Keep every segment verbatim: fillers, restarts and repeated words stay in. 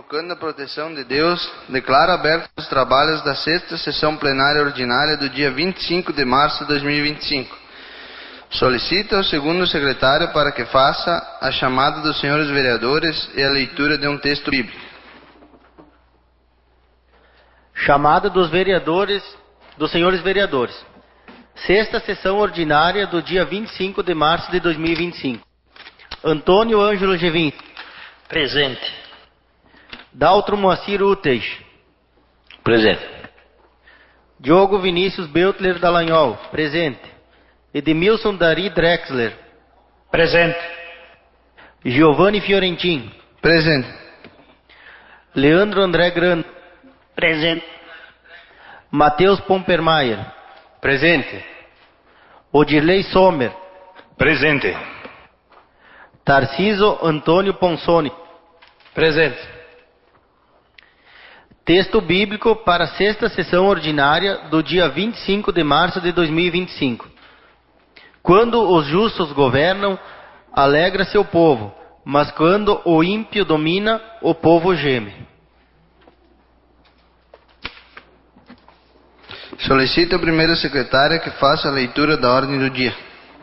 invocando a proteção de Deus, declaro abertos os trabalhos da sexta sessão plenária ordinária do dia vinte e cinco de março de dois mil e vinte e cinco. Solicito ao segundo secretário para que faça a chamada dos senhores vereadores e a leitura de um texto bíblico. Chamada dos vereadores, dos senhores vereadores. Sexta sessão ordinária do dia vinte e cinco de março de dois mil e vinte e cinco. Antônio Ângelo Gevin. Presente. Daltro Moacir Utej. Presente. Diogo Vinícius Beltler Dallagnol. Presente. Edmilson Dari Drexler. Presente. Giovanni Fiorentin. Presente. Leandro André Gran. Presente. Matheus Pompermayer. Presente. Odirley Sommer. Presente. Tarciso Antônio Ponsoni. Presente. Texto bíblico para a sexta sessão ordinária do dia vinte e cinco de março de dois mil e vinte e cinco. Quando os justos governam, alegra-se o povo, mas quando o ímpio domina, o povo geme. Solicito ao primeiro secretário que faça a leitura da ordem do dia.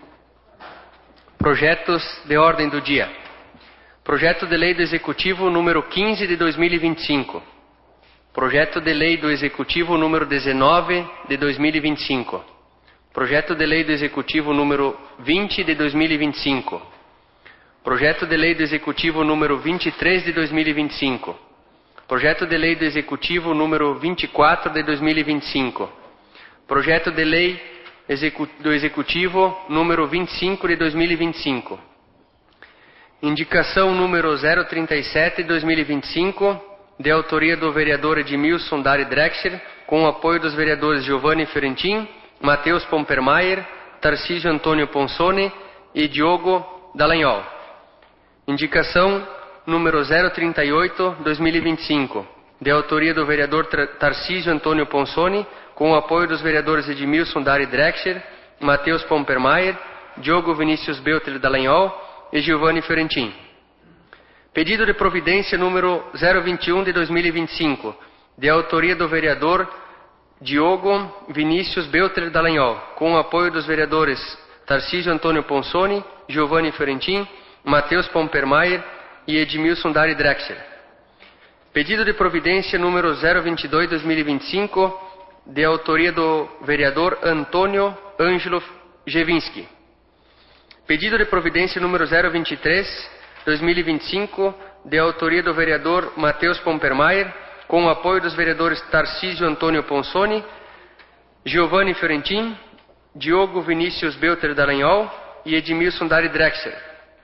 Projetos de ordem do dia. Projeto de lei do Executivo número quinze de dois mil e vinte e cinco. Projeto de lei do Executivo número dezenove de dois mil e vinte e cinco. Projeto de lei do Executivo número vinte de dois mil e vinte e cinco. Projeto de lei do Executivo número vinte e três de dois mil e vinte e cinco. Projeto de lei do Executivo número vinte e quatro de dois mil e vinte e cinco. Projeto de lei do Executivo número vinte e cinco de dois mil e vinte e cinco. Indicação número zero trinta e sete de dois mil e vinte e cinco, de autoria do vereador Edmilson Dari Drexler, com o apoio dos vereadores Giovanni Fiorentin, Matheus Pompermayer, Tarcísio Antônio Ponsoni e Diogo Dallagnol. Indicação número zero trinta e oito de dois mil e vinte e cinco, de autoria do vereador Tarcísio Antônio Ponsoni, com o apoio dos vereadores Edmilson Dari Drexler, Matheus Pompermayer, Diogo Vinícius Beltler Dallagnol e Giovanni Fiorentin. Pedido de providência número zero vinte e um de dois mil e vinte e cinco, de autoria do vereador Diogo Vinícius Beltler Dallagnol, com o apoio dos vereadores Tarcísio Antônio Ponsoni, Giovanni Fiorentin, Matheus Pompermayer e Edmilson Dari Drexler. Pedido de providência número zero vinte e dois de dois mil e vinte e cinco, de autoria do vereador Antônio Ângelo Gevinski. Pedido de providência número zero vinte e três de dois mil e vinte e cinco, de autoria do vereador Matheus Pompermayer, com o apoio dos vereadores Tarcísio Antônio Ponsoni, Giovanni Fiorentin, Diogo Vinícius Beltler Dallagnol e Edmilson Dari Drexler.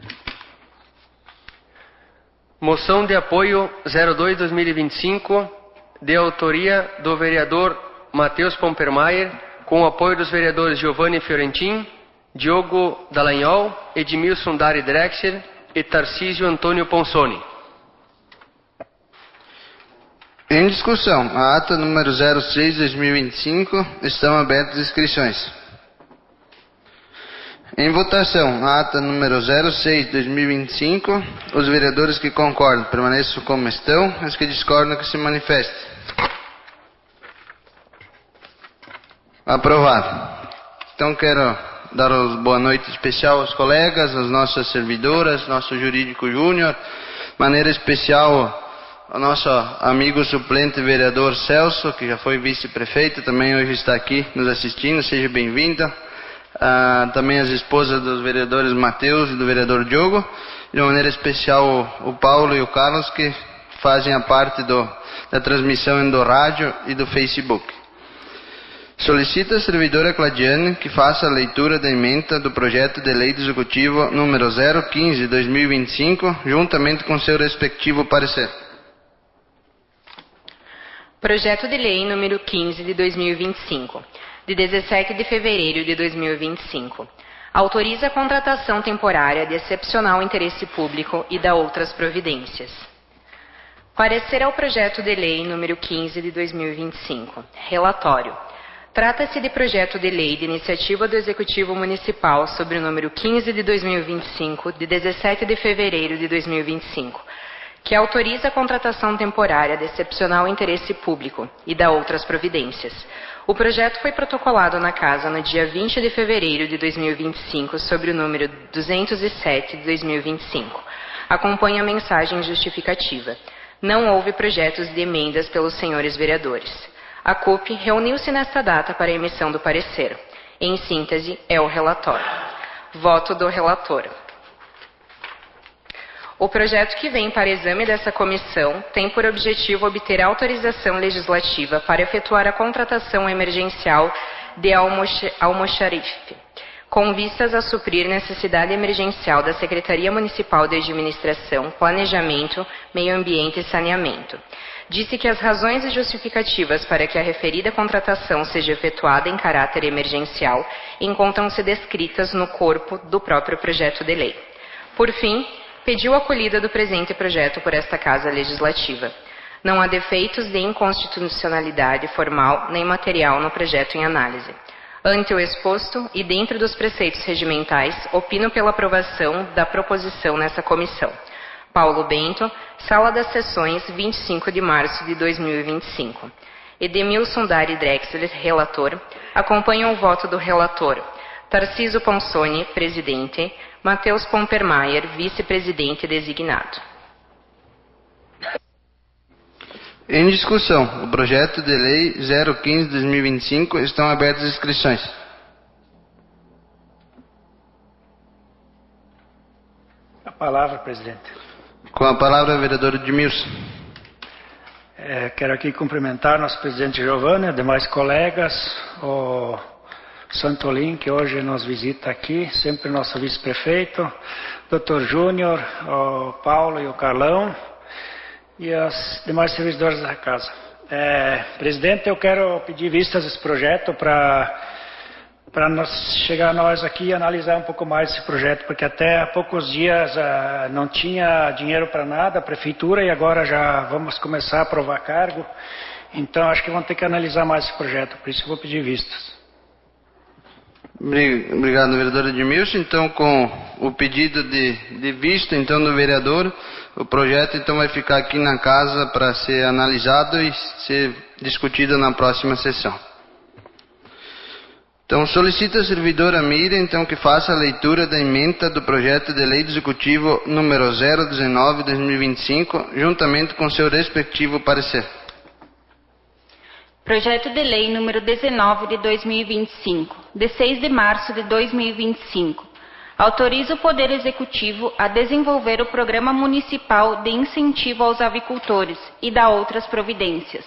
Moção de apoio zero dois de dois mil e vinte e cinco, de autoria do vereador Matheus Pompermayer, com o apoio dos vereadores Giovanni Fiorentin, Diogo Dallagnol, Edmilson Dari Drexler e Tarcísio Antônio Ponsoni. Em discussão, a ata número zero seis de dois mil e vinte e cinco, estão abertas inscrições. Em votação, a ata número zero seis de dois mil e vinte e cinco, os vereadores que concordam permaneçam como estão, os que discordam que se manifestem. Aprovado. Então quero dar uma boa noite especial aos colegas, às nossas servidoras, nosso jurídico júnior, maneira especial ao nosso amigo suplente vereador Celso, que já foi vice-prefeito, também hoje está aqui nos assistindo, seja bem-vinda. Ah, também as esposas dos vereadores Matheus e do vereador Diogo, e de maneira especial o, o Paulo e o Carlos, que fazem a parte do, da transmissão do rádio e do Facebook. Solicita a servidora Claudiane que faça a leitura da emenda do projeto de lei do Executivo número zero quinze de dois mil e vinte e cinco, juntamente com seu respectivo parecer. Projeto de lei número quinze de dois mil e vinte e cinco, de dezessete de fevereiro de dois mil e vinte e cinco. Autoriza a contratação temporária de excepcional interesse público e dá outras providências. Parecer ao projeto de lei número quinze de dois mil e vinte e cinco. Relatório. Trata-se de projeto de lei de iniciativa do Executivo Municipal sobre o número quinze de dois mil e vinte e cinco, de dezessete de fevereiro de dois mil e vinte e cinco, que autoriza a contratação temporária de excepcional interesse público e dá outras providências. O projeto foi protocolado na Casa no dia vinte de fevereiro de dois mil e vinte e cinco, sobre o número duzentos e sete de dois mil e vinte e cinco. Acompanha a mensagem justificativa. Não houve projetos de emendas pelos senhores vereadores. A C U P reuniu-se nesta data para a emissão do parecer. Em síntese, é o relatório. Voto do relator. O projeto que vem para exame dessa comissão tem por objetivo obter autorização legislativa para efetuar a contratação emergencial de almoxarife, com vistas a suprir necessidade emergencial da Secretaria Municipal de Administração, Planejamento, Meio Ambiente e Saneamento. Disse que as razões e justificativas para que a referida contratação seja efetuada em caráter emergencial encontram-se descritas no corpo do próprio projeto de lei. Por fim, pediu a acolhida do presente projeto por esta Casa Legislativa. Não há defeitos de inconstitucionalidade formal nem material no projeto em análise. Ante o exposto e dentro dos preceitos regimentais, opino pela aprovação da proposição nessa comissão. Paulo Bento, Sala das Sessões, vinte e cinco de março de dois mil e vinte e cinco. Edemilson Dari Drexler, relator. Acompanham o voto do relator. Tarciso Ponsoni, presidente. Matheus Pompermayer, vice-presidente designado. Em discussão, o projeto de lei zero quinze de dois mil e vinte e cinco, estão abertas as inscrições. A palavra, presidente. Com a palavra, o vereador Edmilson. É, quero aqui cumprimentar nosso presidente Giovanni, demais colegas, o Santolin, que hoje nos visita aqui, sempre nosso vice-prefeito, doutor Júnior, o Paulo e o Carlão, e as demais servidores da casa. É, presidente, eu quero pedir vistas desse projeto para para chegar nós aqui e analisar um pouco mais esse projeto, porque até há poucos dias ah, não tinha dinheiro para nada, a prefeitura, e agora já vamos começar a aprovar cargo, então acho que vamos ter que analisar mais esse projeto, por isso eu vou pedir vistas. Obrigado, vereador Edmilson. Então, com o pedido de, de vista então, do vereador, o projeto então vai ficar aqui na casa para ser analisado e ser discutido na próxima sessão. Então, solicito a servidora Mira então, que faça a leitura da ementa do projeto de lei do executivo número zero dezenove de dois mil e vinte e cinco, juntamente com seu respectivo parecer. Projeto de Lei número dezenove de dois mil e vinte e cinco, de seis de março de dois mil e vinte e cinco, autoriza o Poder Executivo a desenvolver o Programa Municipal de Incentivo aos Avicultores e dá outras providências.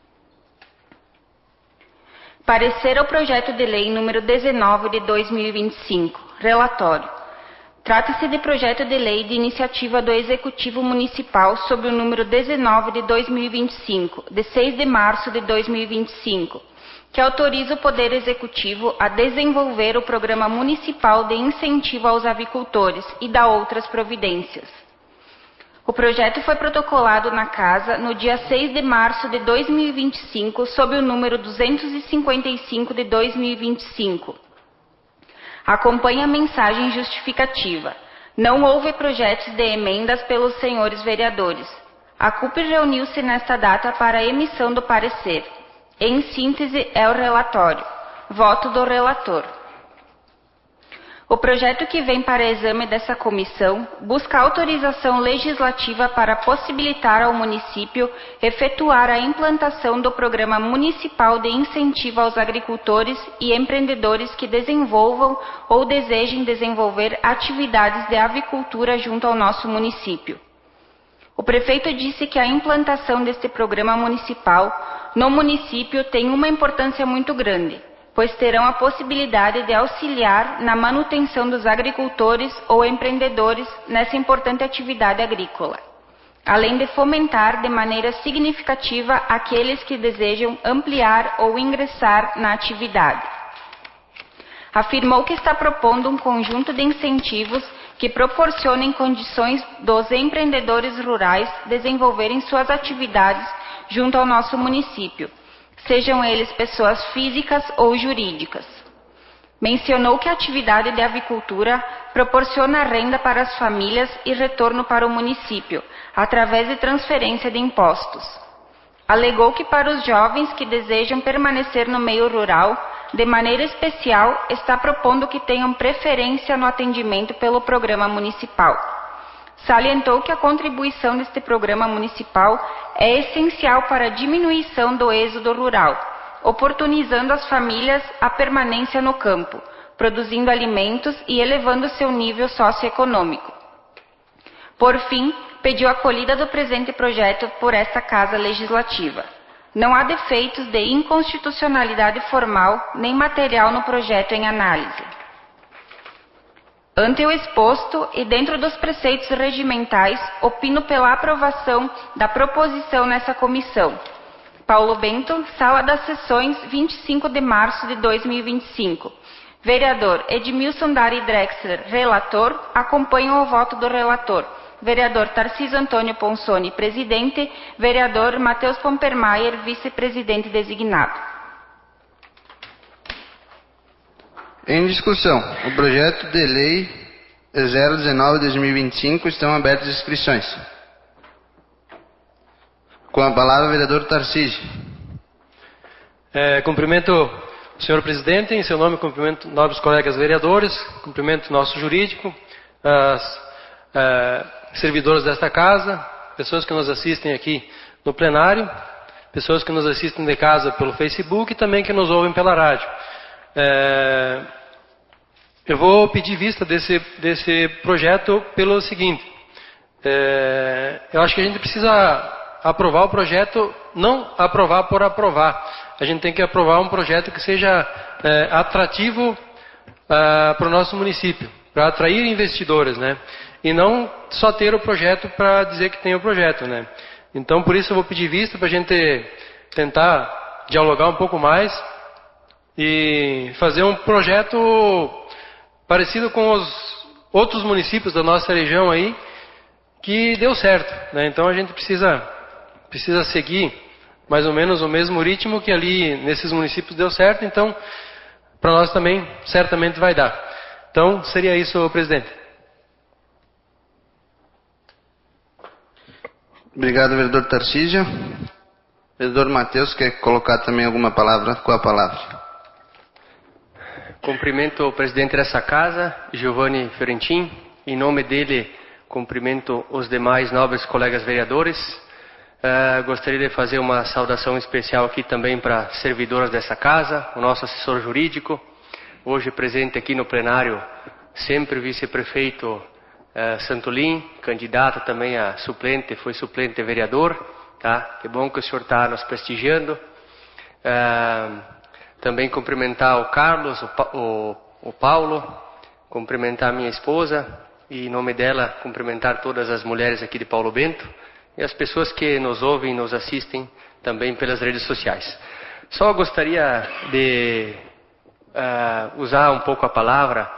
Parecer ao Projeto de Lei número dezenove de dois mil e vinte e cinco, relatório. Trata-se de projeto de lei de iniciativa do Executivo Municipal sobre o número dezenove de dois mil e vinte e cinco, de seis de março de dois mil e vinte e cinco, que autoriza o Poder Executivo a desenvolver o Programa Municipal de Incentivo aos Avicultores e dá outras providências. O projeto foi protocolado na Casa no dia seis de março de dois mil e vinte e cinco, sob o número duzentos e cinquenta e cinco de dois mil e vinte e cinco. Acompanha a mensagem justificativa. Não houve projetos de emendas pelos senhores vereadores. A C U P reuniu-se nesta data para a emissão do parecer. Em síntese, é o relatório. Voto do relator. O projeto que vem para exame dessa comissão busca autorização legislativa para possibilitar ao município efetuar a implantação do Programa Municipal de Incentivo aos Agricultores e Empreendedores que desenvolvam ou desejem desenvolver atividades de avicultura junto ao nosso município. O prefeito disse que a implantação deste programa municipal no município tem uma importância muito grande, pois terão a possibilidade de auxiliar na manutenção dos agricultores ou empreendedores nessa importante atividade agrícola, além de fomentar de maneira significativa aqueles que desejam ampliar ou ingressar na atividade. Afirmou que está propondo um conjunto de incentivos que proporcionem condições dos empreendedores rurais desenvolverem suas atividades junto ao nosso município, sejam eles pessoas físicas ou jurídicas. Mencionou que a atividade de avicultura proporciona renda para as famílias e retorno para o município, através de transferência de impostos. Alegou que para os jovens que desejam permanecer no meio rural, de maneira especial, está propondo que tenham preferência no atendimento pelo programa municipal. Salientou que a contribuição deste programa municipal é essencial para a diminuição do êxodo rural, oportunizando às famílias a permanência no campo, produzindo alimentos e elevando seu nível socioeconômico. Por fim, pediu a acolhida do presente projeto por esta Casa Legislativa. Não há defeitos de inconstitucionalidade formal nem material no projeto em análise. Ante o exposto e dentro dos preceitos regimentais, opino pela aprovação da proposição nessa comissão. Paulo Bento, Sala das Sessões, vinte e cinco de março de dois mil e vinte e cinco. Vereador Edmilson Dari Drexler, relator, acompanho o voto do relator. Vereador Tarcísio Antônio Ponsoni, presidente. Vereador Matheus Pompermayer, vice-presidente designado. Em discussão, o projeto de lei zero dezenove barra dois mil e vinte e cinco estão abertas as inscrições. Com a palavra, o vereador Tarcísio. É, cumprimento o senhor presidente, em seu nome cumprimento nobres colegas vereadores, cumprimento nosso jurídico, as é, servidoras desta casa, pessoas que nos assistem aqui no plenário, pessoas que nos assistem de casa pelo Facebook e também que nos ouvem pela rádio. É, eu vou pedir vista desse, desse projeto pelo seguinte, é, eu acho que a gente precisa aprovar o projeto, não aprovar por aprovar, a gente tem que aprovar um projeto que seja é, atrativo ah, para o nosso município, para atrair investidores, né? E não só ter o projeto para dizer que tem o projeto, né? Então, por isso eu vou pedir vista para a gente tentar dialogar um pouco mais e fazer um projeto parecido com os outros municípios da nossa região aí, que deu certo, né? Então a gente precisa, precisa seguir mais ou menos o mesmo ritmo que ali nesses municípios deu certo, então para nós também certamente vai dar. Então seria isso, presidente. Obrigado, vereador Tarcísio. Vereador Matheus, quer colocar também alguma palavra? Com a palavra. Cumprimento o presidente dessa casa, Giovanni Fiorentin. Em nome dele, cumprimento os demais nobres colegas vereadores. Uh, gostaria de fazer uma saudação especial aqui também para servidoras dessa casa, o nosso assessor jurídico, hoje presente aqui no plenário, sempre vice-prefeito uh, Santolin, candidato também a suplente, foi suplente vereador, tá? Que bom que o senhor está nos prestigiando. Uh, também cumprimentar o Carlos, o, pa o, o Paulo, cumprimentar a minha esposa e em nome dela cumprimentar todas as mulheres aqui de Paulo Bento e as pessoas que nos ouvem e nos assistem também pelas redes sociais. Só gostaria de uh, usar um pouco a palavra.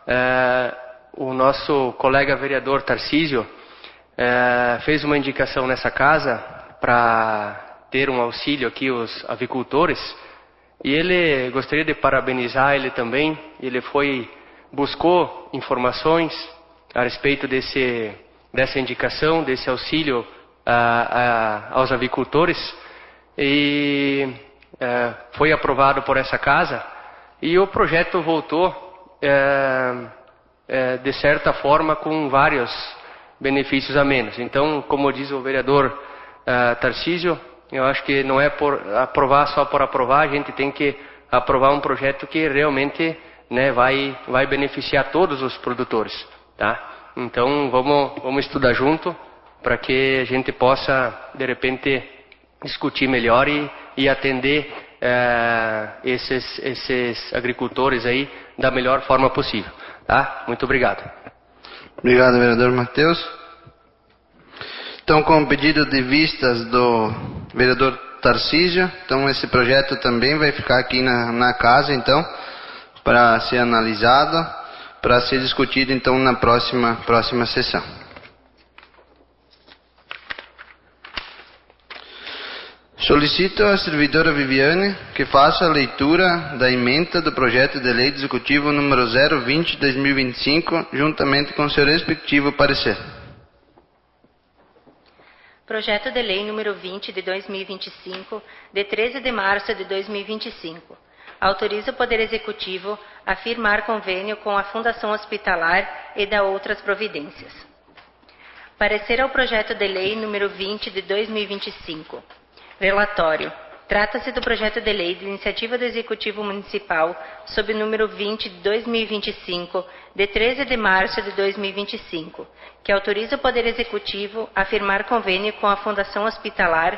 Uh, o nosso colega vereador Tarcísio uh, fez uma indicação nessa casa para ter um auxílio aqui aos avicultores e ele gostaria de parabenizar ele também. Ele foi, buscou informações a respeito desse, dessa indicação, desse auxílio A, a, aos avicultores e é, foi aprovado por essa casa e o projeto voltou é, é, de certa forma com vários benefícios a menos. Então, como diz o vereador é, Tarcísio, eu acho que não é por aprovar só por aprovar, a gente tem que aprovar um projeto que realmente, né, vai, vai beneficiar todos os produtores, tá? Então vamos, vamos estudar junto para que a gente possa, de repente, discutir melhor e, e atender é, esses, esses agricultores aí da melhor forma possível. Tá? Muito obrigado. Obrigado, vereador Matheus. Então, com o pedido de vistas do vereador Tarcísio, então esse projeto também vai ficar aqui na, na casa, então, para ser analisado, para ser discutido, então, na próxima, próxima sessão. Solicito à servidora Viviane que faça a leitura da emenda do projeto de lei do Executivo número zero vinte barra dois mil e vinte e cinco, juntamente com seu respectivo parecer. Projeto de lei número vinte de dois mil e vinte e cinco, de treze de março de dois mil e vinte e cinco. Autoriza o Poder Executivo a firmar convênio com a Fundação Hospitalar e dar outras providências. Parecer ao projeto de lei número vinte de dois mil e vinte e cinco. Relatório. Trata-se do projeto de lei de iniciativa do Executivo Municipal sob o número vinte de dois mil e vinte e cinco, de treze de março de dois mil e vinte e cinco, que autoriza o Poder Executivo a firmar convênio com a Fundação Hospitalar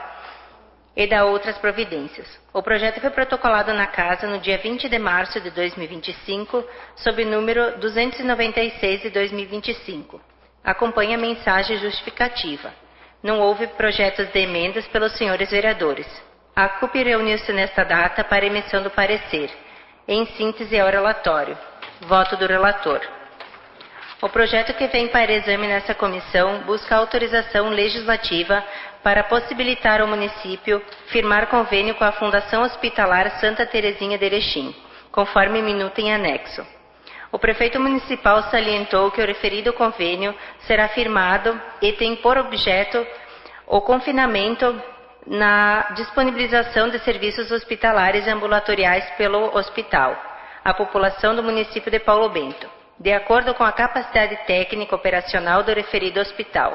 e dar outras providências. O projeto foi protocolado na Casa no dia vinte de março de dois mil e vinte e cinco, sob o número duzentos e noventa e seis de dois mil e vinte e cinco. Acompanha a mensagem justificativa. Não houve projetos de emendas pelos senhores vereadores. A C U P reuniu-se nesta data para emissão do parecer. Em síntese, é o relatório. Voto do relator. O projeto que vem para exame nessa comissão busca autorização legislativa para possibilitar ao município firmar convênio com a Fundação Hospitalar Santa Terezinha de Erechim, conforme minuta em anexo. O prefeito municipal salientou que o referido convênio será firmado e tem por objeto o confinamento na disponibilização de serviços hospitalares e ambulatoriais pelo hospital, à população do município de Paulo Bento, de acordo com a capacidade técnica operacional do referido hospital.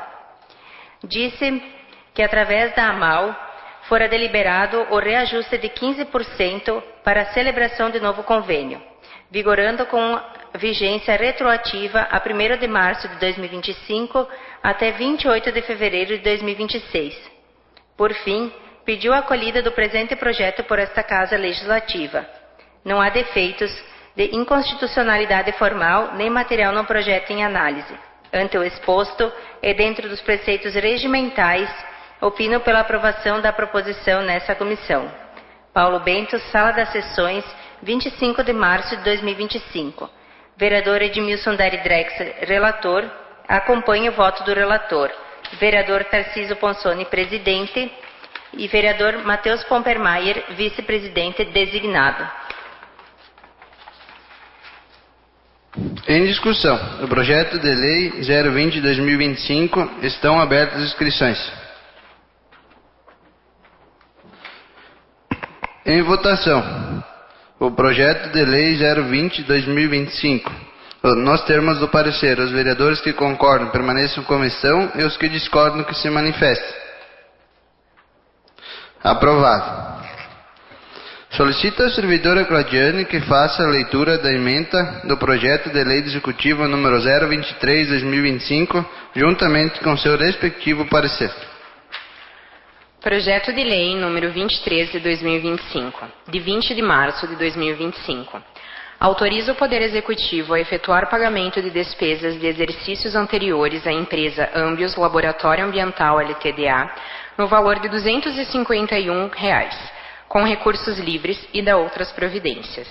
Disse que, através da AMAL, fora deliberado o reajuste de quinze por cento para a celebração de novo convênio, vigorando com vigência retroativa a primeiro de março de dois mil e vinte e cinco até vinte e oito de fevereiro de dois mil e vinte e seis. Por fim, pediu a acolhida do presente projeto por esta Casa Legislativa. Não há defeitos de inconstitucionalidade formal nem material no projeto em análise. Ante o exposto e dentro dos preceitos regimentais, opino pela aprovação da proposição nessa comissão. Paulo Bento, Sala das Sessões, vinte e cinco de março de dois mil e vinte e cinco. Vereador Edmilson Dari Drexler, relator. Acompanha o voto do relator. Vereador Tarcísio Ponsoni, presidente. E vereador Matheus Pompermayer, vice-presidente designado. Em discussão, o projeto de lei zero vinte barra dois mil e vinte e cinco estão abertas as inscrições. Em votação, o projeto de lei zero vinte barra dois mil e vinte e cinco. Nos termos do parecer, os vereadores que concordam permaneçam em comissão e os que discordam que se manifestem. Aprovado. Solicito à servidora Claudiane que faça a leitura da emenda do projeto de lei do Executivo número zero vinte e três barra dois mil e vinte e cinco, juntamente com seu respectivo parecer. Projeto de lei número vinte e três de dois mil e vinte e cinco, de vinte de março de dois mil e vinte e cinco. Autoriza o Poder Executivo a efetuar pagamento de despesas de exercícios anteriores à empresa Ambios Laboratório Ambiental L T D A no valor de duzentos e cinquenta e um reais, com recursos livres e da outras providências.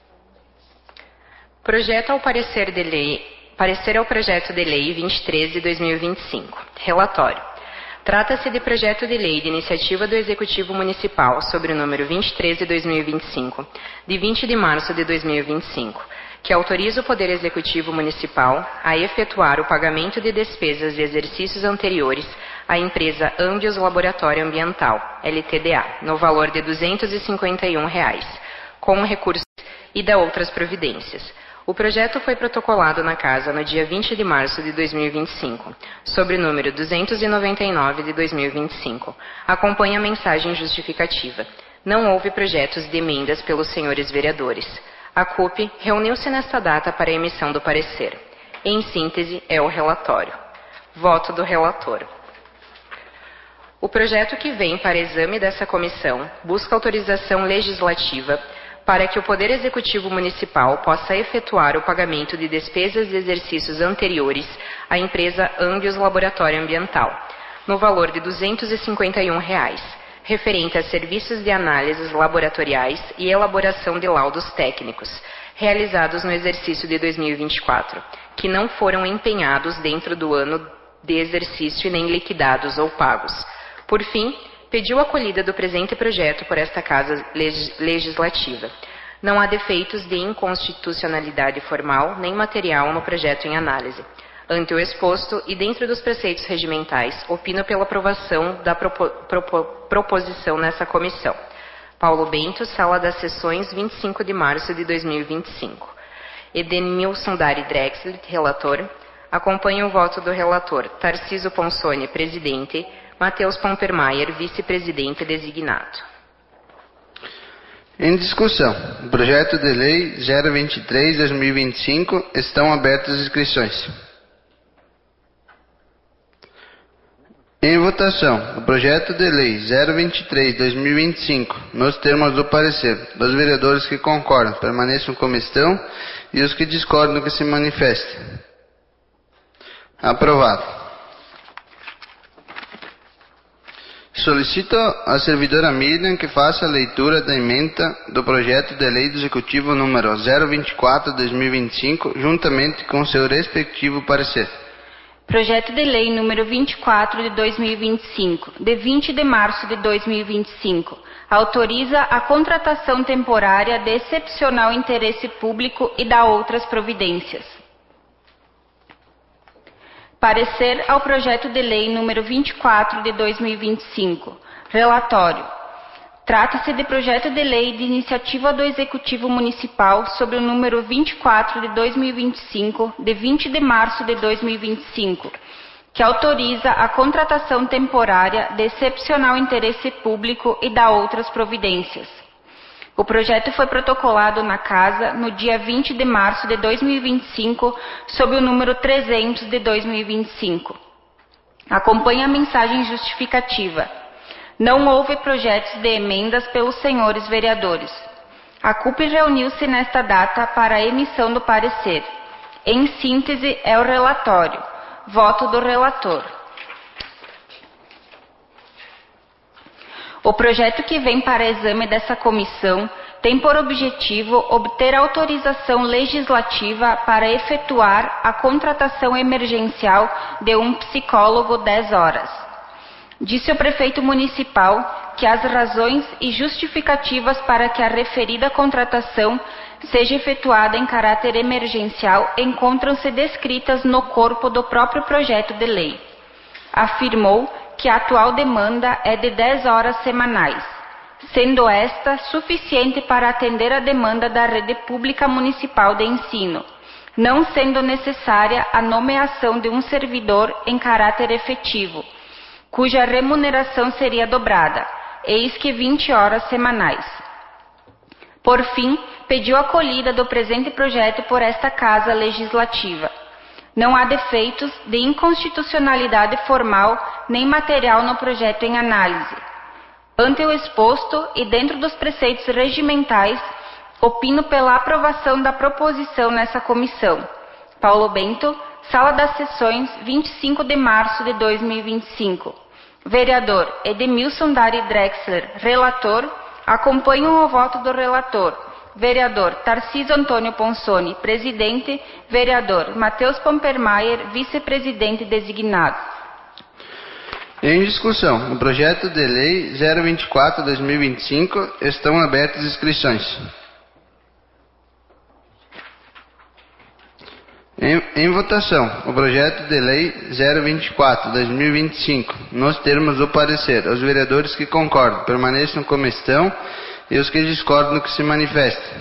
Projeto ao parecer de lei, parecer ao projeto de lei vinte e três de dois mil e vinte e cinco. Relatório. Trata-se de projeto de lei de iniciativa do Executivo Municipal sobre o número vinte e três de dois mil e vinte e cinco, de vinte de março de dois mil e vinte e cinco, que autoriza o Poder Executivo Municipal a efetuar o pagamento de despesas de exercícios anteriores à empresa Ambios Laboratório Ambiental, L T D A, no valor de duzentos e cinquenta e um reais, com recursos e da outras providências. O projeto foi protocolado na Casa no dia vinte de março de dois mil e vinte e cinco, sobre o número duzentos e noventa e nove de dois mil e vinte e cinco. Acompanha a mensagem justificativa. Não houve projetos de emendas pelos senhores vereadores. A C U P reuniu-se nesta data para a emissão do parecer. Em síntese, é o relatório. Voto do relator. O projeto que vem para exame dessa comissão busca autorização legislativa para que o Poder Executivo Municipal possa efetuar o pagamento de despesas de exercícios anteriores à empresa Ambios Laboratório Ambiental, no valor de duzentos e cinquenta e um reais, referente a serviços de análises laboratoriais e elaboração de laudos técnicos, realizados no exercício de dois mil e vinte e quatro, que não foram empenhados dentro do ano de exercício e nem liquidados ou pagos. Por fim, pediu a acolhida do presente projeto por esta Casa Legislativa. Não há defeitos de inconstitucionalidade formal nem material no projeto em análise. Ante o exposto e dentro dos preceitos regimentais, opino pela aprovação da propo, propo, proposição nessa comissão. Paulo Bento, Sala das Sessões, vinte e cinco de março de dois mil e vinte e cinco. Edenilson Dari Drexler, relator. Acompanho o voto do relator. Tarciso Ponsoni, presidente. Matheus Pompermayer, vice-presidente designado. Em discussão, o projeto de lei zero vinte e três barra dois mil e vinte e cinco, estão abertas as inscrições. Em votação, o projeto de lei zero vinte e três barra dois mil e vinte e cinco, nos termos do parecer dos vereadores que concordam, permaneçam como estão, e os que discordam que se manifestem. Aprovado. Solicito à servidora Miriam que faça a leitura da emenda do projeto de lei do Executivo número zero vinte e quatro barra dois mil e vinte e cinco, juntamente com seu respectivo parecer. Projeto de lei número vinte e quatro de dois mil e vinte e cinco, de vinte de março de dois mil e vinte e cinco, autoriza a contratação temporária de excepcional interesse público e dá outras providências. Parecer ao projeto de lei número vinte e quatro de dois mil e vinte e cinco. Relatório. Trata-se de projeto de lei de iniciativa do Executivo Municipal sobre o número vinte e quatro de dois mil e vinte e cinco, de vinte de março de dois mil e vinte e cinco, que autoriza a contratação temporária de excepcional interesse público e dá outras providências. O projeto foi protocolado na Casa no dia vinte de março de dois mil e vinte e cinco, sob o número trezentos de dois mil e vinte e cinco. Acompanhe a mensagem justificativa. Não houve projetos de emendas pelos senhores vereadores. A C U P reuniu-se nesta data para a emissão do parecer. Em síntese, é o relatório. Voto do relator. O projeto que vem para exame dessa comissão tem por objetivo obter autorização legislativa para efetuar a contratação emergencial de um psicólogo dez horas. Disse o prefeito municipal que as razões e justificativas para que a referida contratação seja efetuada em caráter emergencial encontram-se descritas no corpo do próprio projeto de lei. Afirmou que a atual demanda é de dez horas semanais, sendo esta suficiente para atender a demanda da rede pública municipal de ensino, não sendo necessária a nomeação de um servidor em caráter efetivo, cuja remuneração seria dobrada, eis que vinte horas semanais. Por fim, pediu a acolhida do presente projeto por esta Casa Legislativa. Não há defeitos de inconstitucionalidade formal nem material no projeto em análise. Ante o exposto e dentro dos preceitos regimentais, opino pela aprovação da proposição nessa comissão. Paulo Bento, Sala das Sessões, vinte e cinco de março de dois mil e vinte e cinco. Vereador Edemilson Dari Drexler, relator. Acompanho o voto do relator. Vereador Tarciso Antônio Ponsoni, presidente. Vereador Matheus Pompermayer, vice-presidente designado. Em discussão, o projeto de lei zero vinte e quatro barra dois mil e vinte e cinco, estão abertas inscrições. Em, em votação, o projeto de lei zero vinte e quatro barra dois mil e vinte e cinco, nos termos do parecer, os vereadores que concordam permaneçam como estão e os que discordam que se manifestem.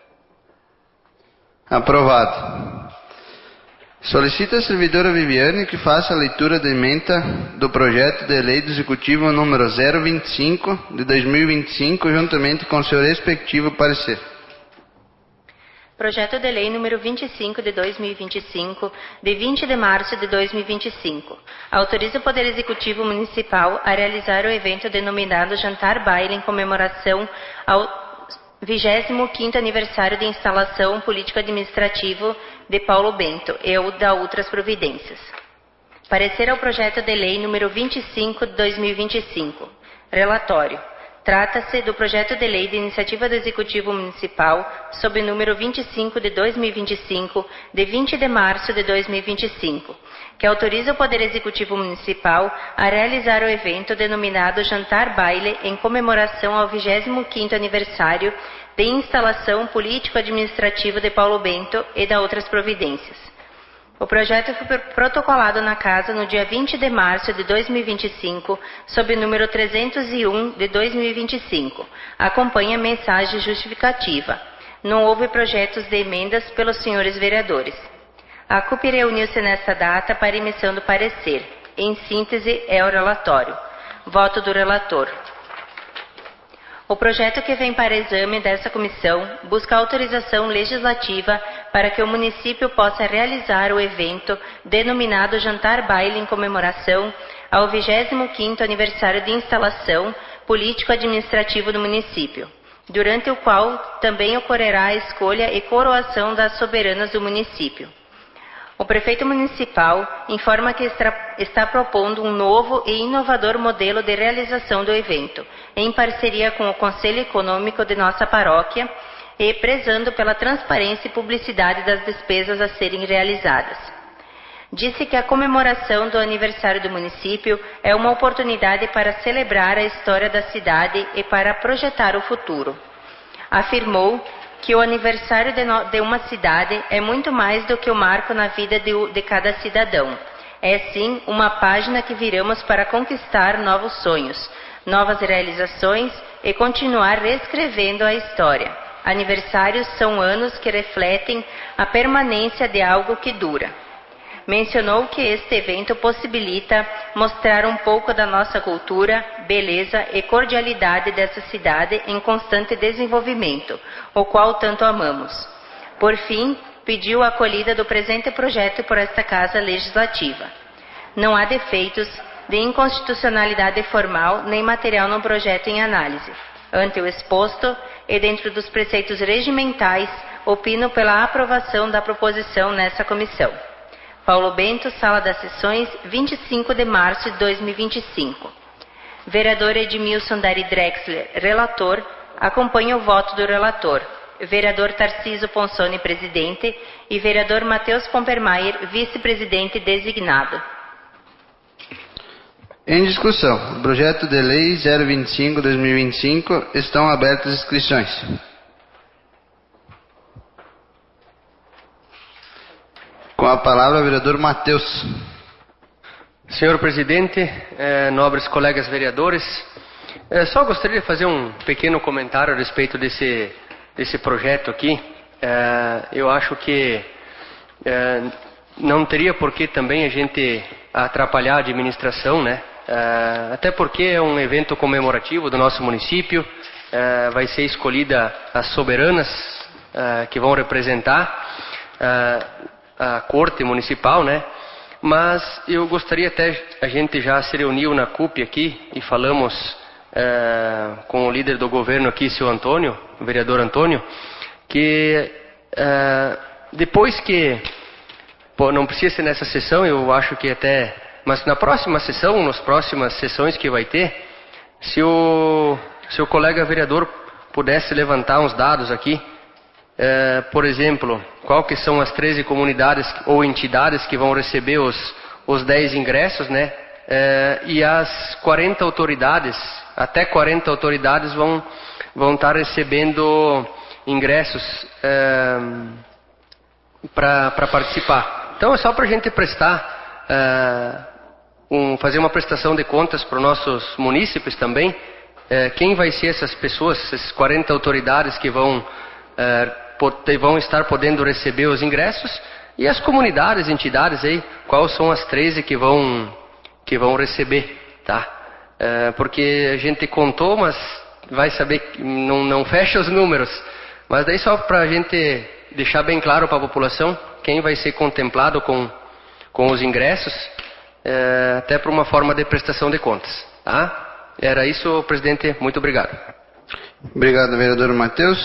Aprovado. Solicito à servidora Viviane que faça a leitura da emenda do projeto de lei do Executivo número zero vinte e cinco de dois mil e vinte e cinco, juntamente com seu respectivo parecer. Projeto de lei número vinte e cinco de dois mil e vinte e cinco, de vinte de março de dois mil e vinte e cinco. Autoriza o Poder Executivo Municipal a realizar o evento denominado Jantar Baile em comemoração ao vigésimo quinto aniversário de instalação político-administrativo de Paulo Bento e o da outras providências. Parecer ao projeto de lei número vinte e cinco de dois mil e vinte e cinco. Relatório. Trata-se do projeto de lei de iniciativa do Executivo Municipal, sob o número vinte e cinco de dois mil e vinte e cinco, de vinte de março de dois mil e vinte e cinco, que autoriza o Poder Executivo Municipal a realizar o evento denominado Jantar Baile em comemoração ao vigésimo quinto aniversário de instalação político-administrativa de Paulo Bento e da outras providências. O projeto foi protocolado na Casa no dia vinte de março de dois mil e vinte e cinco, sob o número trezentos e um de dois mil e vinte e cinco. Acompanha mensagem justificativa. Não houve projetos de emendas pelos senhores vereadores. A C U P reuniu-se nesta data para emissão do parecer. Em síntese, é o relatório. Voto do relator. O projeto que vem para exame dessa comissão busca autorização legislativa para que o município possa realizar o evento denominado Jantar Baile em comemoração ao vigésimo quinto aniversário de instalação político-administrativo do município, durante o qual também ocorrerá a escolha e coroação das soberanas do município. O prefeito municipal informa que está propondo um novo e inovador modelo de realização do evento, em parceria com o Conselho Econômico de nossa paróquia e prezando pela transparência e publicidade das despesas a serem realizadas. Disse que a comemoração do aniversário do município é uma oportunidade para celebrar a história da cidade e para projetar o futuro. Afirmou que o aniversário de, no, de uma cidade é muito mais do que o marco na vida de, de cada cidadão. É sim uma página que viramos para conquistar novos sonhos, novas realizações e continuar reescrevendo a história. Aniversários são anos que refletem a permanência de algo que dura. Mencionou que este evento possibilita mostrar um pouco da nossa cultura, beleza e cordialidade dessa cidade em constante desenvolvimento, o qual tanto amamos. Por fim, pediu a acolhida do presente projeto por esta Casa Legislativa. Não há defeitos de inconstitucionalidade formal nem material no projeto em análise. Ante o exposto e dentro dos preceitos regimentais, opino pela aprovação da proposição nessa comissão. Paulo Bento, Sala das Sessões, vinte e cinco de março de dois mil e vinte e cinco. Vereador Edmilson Dari Drexler, relator, acompanha o voto do relator. Vereador Tarcísio Ponsoni, presidente, e vereador Matheus Pompermayer, vice-presidente designado. Em discussão, o projeto de lei zero vinte e cinco barra dois mil e vinte e cinco, estão abertas as inscrições. Com a palavra, o vereador Matheus. Senhor presidente, eh, nobres colegas vereadores, eh, só gostaria de fazer um pequeno comentário a respeito desse, desse projeto aqui. Eh, eu acho que eh, não teria por que também a gente atrapalhar a administração, né? Eh, até porque é um evento comemorativo do nosso município, eh, vai ser escolhida as soberanas eh, que vão representar eh, a corte municipal, né? Mas eu gostaria até, a gente já se reuniu na C U P aqui e falamos é, com o líder do governo aqui, seu Antônio, o vereador Antônio, que é, depois que, pô, não precisa ser nessa sessão, eu acho que até, mas na próxima sessão, nas próximas sessões que vai ter, se o seu colega vereador pudesse levantar uns dados aqui, É, por exemplo, qual que são as treze comunidades ou entidades que vão receber os, os dez ingressos, né? É, e as quarenta autoridades, até quarenta autoridades vão, vão estar recebendo ingressos é, para participar. Então é só para a gente prestar, é, um, fazer uma prestação de contas para os nossos munícipes também, é, quem vai ser essas pessoas, essas quarenta autoridades que vão... É, vão estar podendo receber os ingressos, e as comunidades, entidades aí, quais são as treze que vão, que vão receber, tá? É, porque a gente contou, mas vai saber, não, não fecha os números, mas daí só para a gente deixar bem claro para a população quem vai ser contemplado com, com os ingressos, é, até para uma forma de prestação de contas, tá? Era isso, presidente, muito obrigado. Obrigado, vereador Matheus.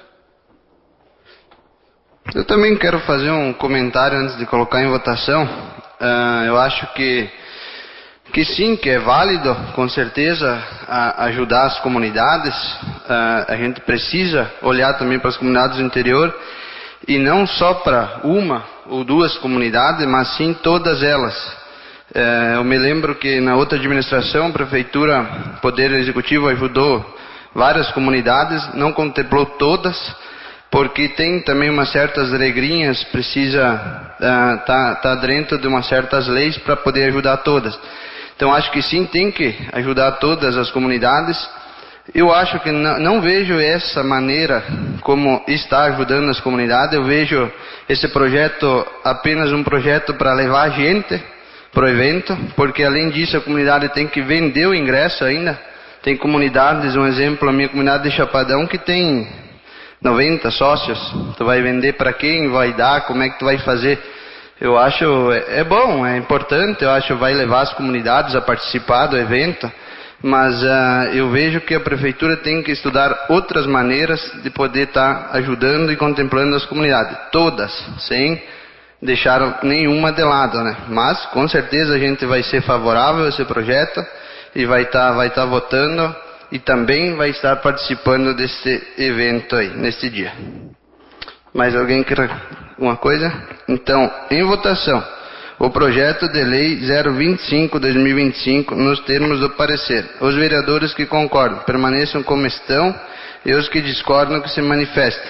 Eu também quero fazer um comentário antes de colocar em votação. Uh, eu acho que que sim, que é válido, com certeza, a, ajudar as comunidades. A, a gente precisa olhar também para as comunidades do interior, e não só para uma ou duas comunidades, mas sim todas elas. É, eu me lembro que na outra administração, a Prefeitura, Poder Executivo ajudou várias comunidades, não contemplou todas, porque tem também umas certas regrinhas, precisa estar uh, tá, tá dentro de umas certas leis para poder ajudar todas. Então acho que sim, tem que ajudar todas as comunidades. Eu acho que não, não vejo essa maneira como está ajudando as comunidades. Eu vejo esse projeto apenas um projeto para levar gente para o evento, porque além disso a comunidade tem que vender o ingresso ainda. Tem comunidades, um exemplo, a minha comunidade de Chapadão, que tem noventa sócios. Tu vai vender para quem? Vai dar? Como é que tu vai fazer? Eu acho, é, é bom, é importante, eu acho que vai levar as comunidades a participar do evento, mas uh, eu vejo que a Prefeitura tem que estudar outras maneiras de poder estar tá ajudando e contemplando as comunidades, todas, sem deixar nenhuma de lado, né? Mas, com certeza, a gente vai ser favorável a esse projeto e vai estar tá, vai tá votando e também vai estar participando desse evento aí, neste dia. Mais alguém quer alguma coisa? Então, em votação, o projeto de lei zero vinte e cinco barra dois mil e vinte e cinco, nos termos do parecer. Os vereadores que concordam permaneçam como estão e os que discordam que se manifestem.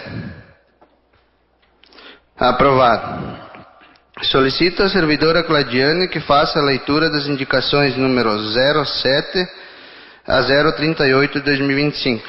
Aprovado. Solicito à servidora Claudiane que faça a leitura das indicações número zero sete a zero trinta e oito de dois mil e vinte e cinco.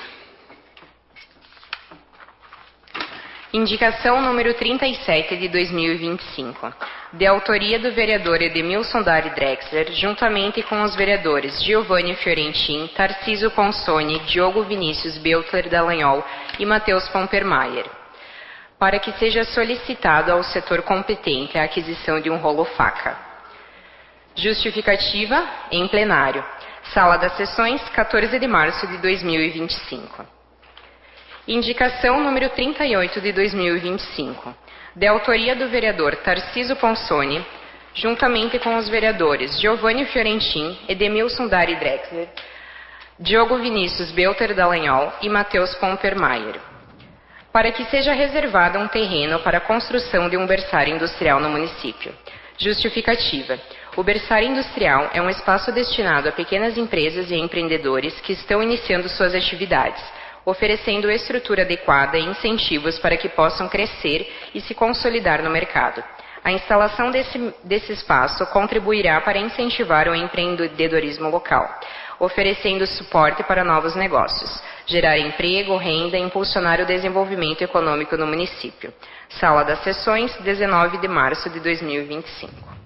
Indicação número trinta e sete de dois mil e vinte e cinco, de autoria do vereador Edemilson Dari Drexler, juntamente com os vereadores Giovanni Fiorentin, Tarcísio Consoni, Diogo Vinícius Beltler Dallagnol e Matheus Pompermayer, para que seja solicitado ao setor competente a aquisição de um rolo-faca. Justificativa em plenário. Sala das Sessões, quatorze de março de dois mil e vinte e cinco. Indicação número trinta e oito de dois mil e vinte e cinco, de autoria do vereador Tarcísio Consoni, juntamente com os vereadores Giovanni Fiorentin, Edemilson Dari Drexler, Diogo Vinícius Belter Dallagnol e Matheus Pompermayer, para que seja reservado um terreno para a construção de um berçário industrial no município. Justificativa. O berçário industrial é um espaço destinado a pequenas empresas e empreendedores que estão iniciando suas atividades, oferecendo estrutura adequada e incentivos para que possam crescer e se consolidar no mercado. A instalação desse, desse espaço contribuirá para incentivar o empreendedorismo local, oferecendo suporte para novos negócios, gerar emprego, renda e impulsionar o desenvolvimento econômico no município. Sala das Sessões, dezenove de março de dois mil e vinte e cinco.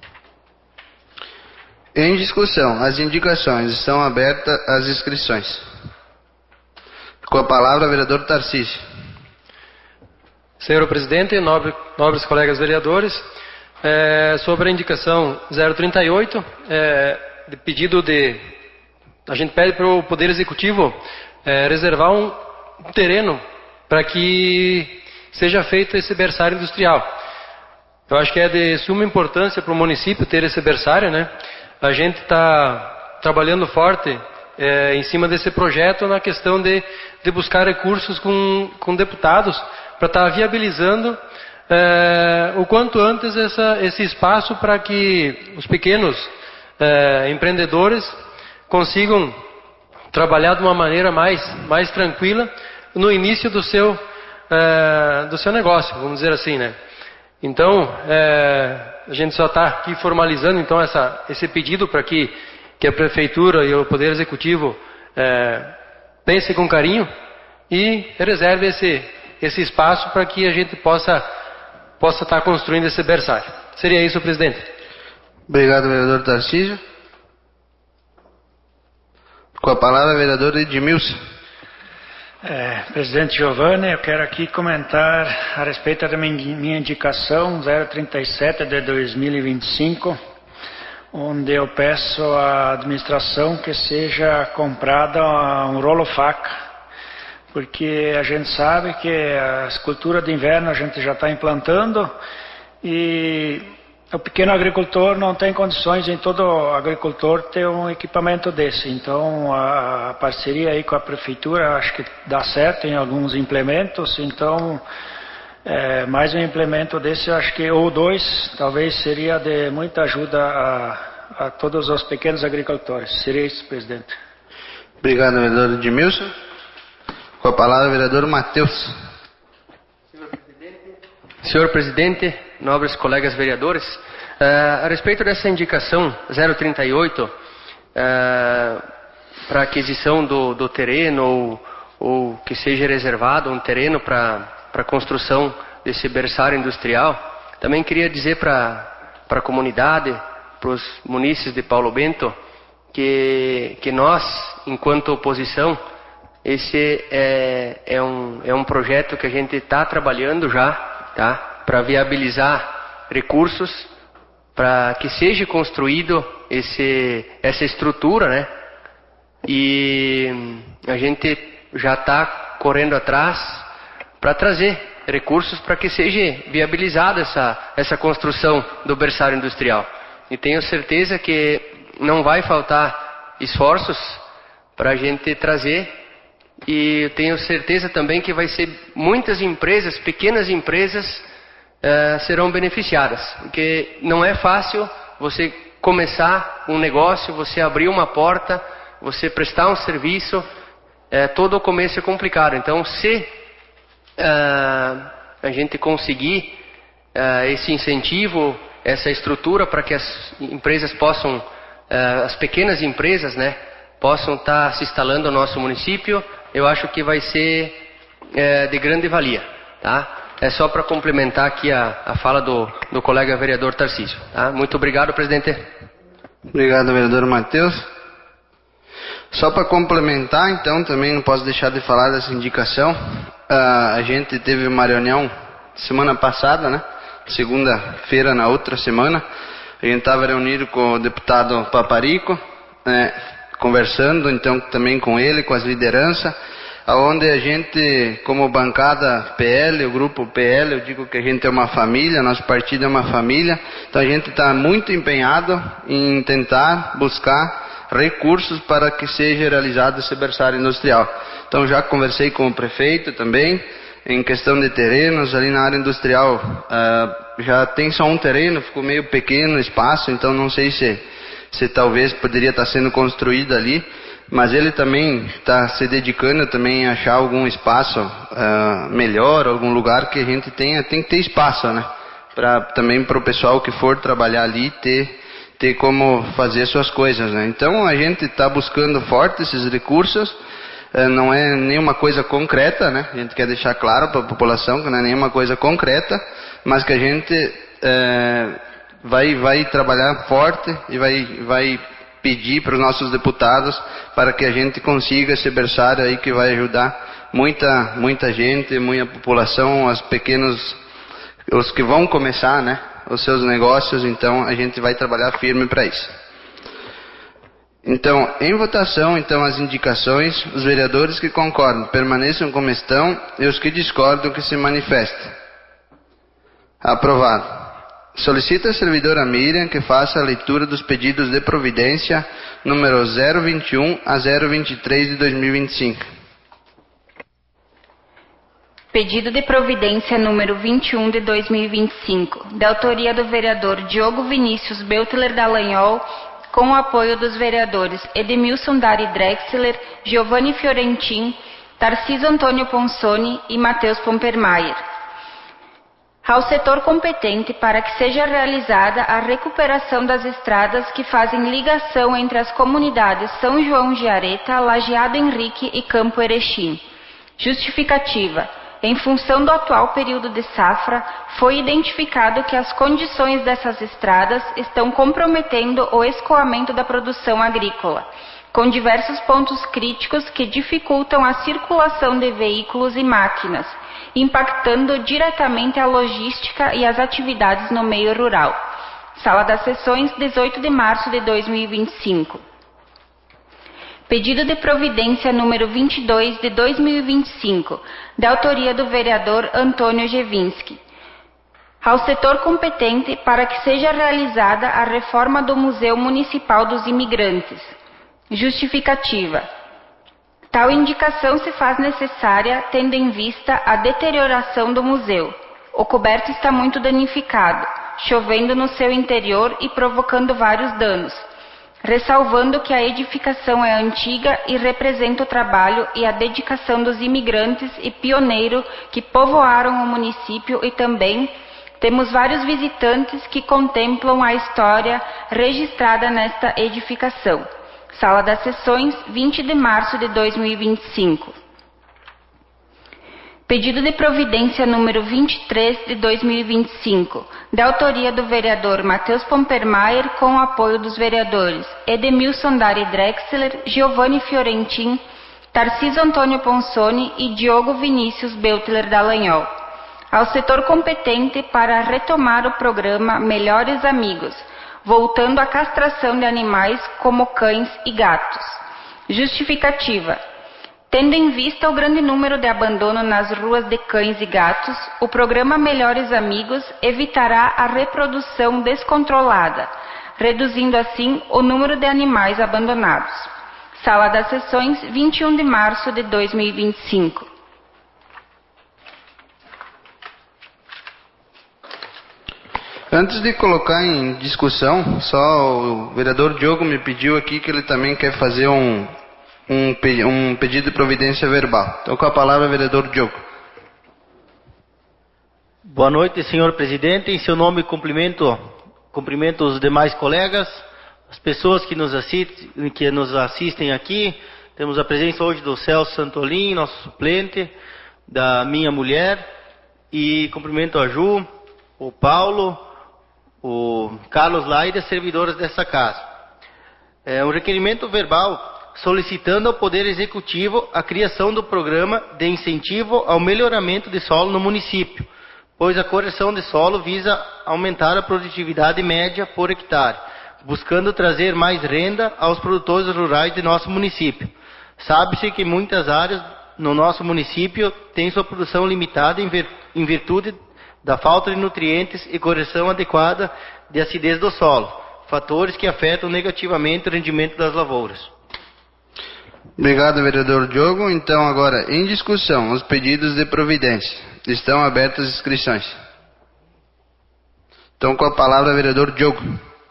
Em discussão, as indicações, estão abertas as inscrições. Com a palavra, vereador Tarcísio. Senhor presidente, nobre, nobres colegas vereadores, é, sobre a indicação zero trinta e oito, é, de pedido de... A gente pede para o Poder Executivo é, reservar um terreno para que seja feito esse berçário industrial. Eu acho que é de suma importância para o município ter esse berçário, né? A gente está trabalhando forte é, em cima desse projeto na questão de, de buscar recursos com, com deputados para estar tá viabilizando é, o quanto antes essa, esse espaço para que os pequenos é, empreendedores consigam trabalhar de uma maneira mais, mais tranquila no início do seu, é, do seu negócio, vamos dizer assim, né? Então, é, a gente só está aqui formalizando então essa, esse pedido para que, que a Prefeitura e o Poder Executivo é, pense com carinho e reserve esse, esse espaço para que a gente possa possa estar construindo esse berçário. Seria isso, presidente. Obrigado, vereador Tarcísio. Com a palavra, vereador Edmilson. É, presidente Giovanni, eu quero aqui comentar a respeito da minha indicação zero trinta e sete de dois mil e vinte e cinco, onde eu peço à administração que seja comprada um rolo-faca, porque a gente sabe que a cultura de inverno a gente já está implantando e o pequeno agricultor não tem condições em todo agricultor ter um equipamento desse. Então a parceria aí com a prefeitura acho que dá certo em alguns implementos. Então é, mais um implemento desse, acho que ou dois, talvez seria de muita ajuda a, a todos os pequenos agricultores. Seria isso, presidente. Obrigado, vereador Edmilson. Com a palavra, o vereador Matheus. Senhor presidente, nobres colegas vereadores, uh, a respeito dessa indicação zero trinta e oito, uh, para aquisição do, do terreno ou, ou que seja reservado um terreno para a construção desse berçário industrial, também queria dizer para a comunidade, para os munícipes de Paulo Bento, que, que nós, enquanto oposição, esse é, é, um, é um projeto que a gente está trabalhando já, tá? Para viabilizar recursos, para que seja construído esse, essa estrutura, né? E a gente já está correndo atrás para trazer recursos para que seja viabilizada essa, essa construção do berçário industrial. E tenho certeza que não vai faltar esforços para a gente trazer, e tenho certeza também que vai ser muitas empresas, pequenas empresas, uh, serão beneficiadas, porque não é fácil você começar um negócio, você abrir uma porta, você prestar um serviço, uh, todo o começo é complicado. Então, se uh, a gente conseguir uh, esse incentivo, essa estrutura para que as empresas possam, uh, as pequenas empresas, né, possam estar se instalando no nosso município, eu acho que vai ser é, de grande valia, tá? É só para complementar aqui a, a fala do, do colega vereador Tarcísio, tá? Muito obrigado, presidente. Obrigado, vereador Matheus. Só para complementar, então, também não posso deixar de falar dessa indicação. Uh, a gente teve uma reunião semana passada, né? Segunda-feira, na outra semana. A gente estava reunido com o deputado Paparico, né? Conversando então também com ele, com as lideranças, aonde a gente, como bancada P L, o grupo P L, eu digo que a gente é uma família, nosso partido é uma família, então a gente está muito empenhado em tentar buscar recursos para que seja realizado esse berçário industrial. Então já conversei com o prefeito também, em questão de terrenos, ali na área industrial, uh, já tem só um terreno, ficou meio pequeno o espaço, então não sei se... se talvez poderia estar sendo construído ali, mas ele também está se dedicando também a achar algum espaço uh, melhor, algum lugar que a gente tenha, tem que ter espaço, né? Pra, também para o pessoal que for trabalhar ali ter, ter como fazer suas coisas, né? Então a gente está buscando forte esses recursos, uh, não é nenhuma coisa concreta, né? A gente quer deixar claro para a população que não é nenhuma coisa concreta, mas que a gente... Uh, Vai, vai trabalhar forte e vai, vai pedir para os nossos deputados para que a gente consiga esse berçário aí que vai ajudar muita, muita gente, muita população, os pequenos, os que vão começar, né, os seus negócios. Então a gente vai trabalhar firme para isso. Então, em votação, então as indicações, os vereadores que concordam permaneçam como estão e os que discordam que se manifestem. Aprovado. Solicita a servidora Miriam que faça a leitura dos pedidos de providência número zero vinte e um a zero vinte e três de dois mil e vinte e cinco. Pedido de providência número vinte e um de dois mil e vinte e cinco, de autoria do vereador Diogo Vinícius Beltler Dallagnol, com o apoio dos vereadores Edmilson Dari Drexler, Giovanni Fiorentin, Tarcísio Antônio Ponsoni e Matheus Pompermayer. Ao setor competente para que seja realizada a recuperação das estradas que fazem ligação entre as comunidades São João de Areta, Lajeado Henrique e Campo Erechim. Justificativa. Em função do atual período de safra, foi identificado que as condições dessas estradas estão comprometendo o escoamento da produção agrícola, com diversos pontos críticos que dificultam a circulação de veículos e máquinas, impactando diretamente a logística e as atividades no meio rural. Sala das Sessões, dezoito de março de dois mil e vinte e cinco. Pedido de providência número vinte e dois de dois mil e vinte e cinco, de autoria do vereador Antônio Gevinski. ao setor competente para que seja realizada a reforma do Museu Municipal dos Imigrantes. Justificativa. Tal indicação se faz necessária tendo em vista a deterioração do museu. O coberto está muito danificado, chovendo no seu interior e provocando vários danos, ressalvando que a edificação é antiga e representa o trabalho e a dedicação dos imigrantes e pioneiros que povoaram o município, e também temos vários visitantes que contemplam a história registrada nesta edificação. Sala das Sessões, vinte de março de dois mil e vinte e cinco. Pedido de providência número vinte e três de dois mil e vinte e cinco, da autoria do vereador Matheus Pompermayer, com o apoio dos vereadores Edemilson Dari Drexler, Giovanni Fiorentin, Tarcísio Antônio Ponsoni e Diogo Vinícius Beltler Dallagnol. Ao setor competente para retomar o programa Melhores Amigos, voltando à castração de animais como cães e gatos. Justificativa. Tendo em vista o grande número de abandono nas ruas de cães e gatos, o programa Melhores Amigos evitará a reprodução descontrolada, reduzindo assim o número de animais abandonados. Sala das Sessões, vinte e um de março de dois mil e vinte e cinco. Antes de colocar em discussão, só o vereador Diogo me pediu aqui que ele também quer fazer um, um, um pedido de providência verbal. Então, com a palavra, vereador Diogo. Boa noite, senhor presidente. Em seu nome, cumprimento, cumprimento os demais colegas, as pessoas que nos assistem, que nos assistem aqui. Temos a presença hoje do Celso Santolin, nosso suplente, da minha mulher, e cumprimento a Ju, o Paulo, o Carlos Laide, servidoras dessa casa. É um requerimento verbal solicitando ao Poder Executivo a criação do programa de incentivo ao melhoramento de solo no município, pois a correção de solo visa aumentar a produtividade média por hectare, buscando trazer mais renda aos produtores rurais de nosso município. Sabe-se que muitas áreas no nosso município têm sua produção limitada em, vir, em virtude da falta de nutrientes e correção adequada de acidez do solo, fatores que afetam negativamente o rendimento das lavouras. Obrigado, vereador Diogo. Então, agora, em discussão, os pedidos de providência. Estão abertas as inscrições. Então, com a palavra, vereador Diogo.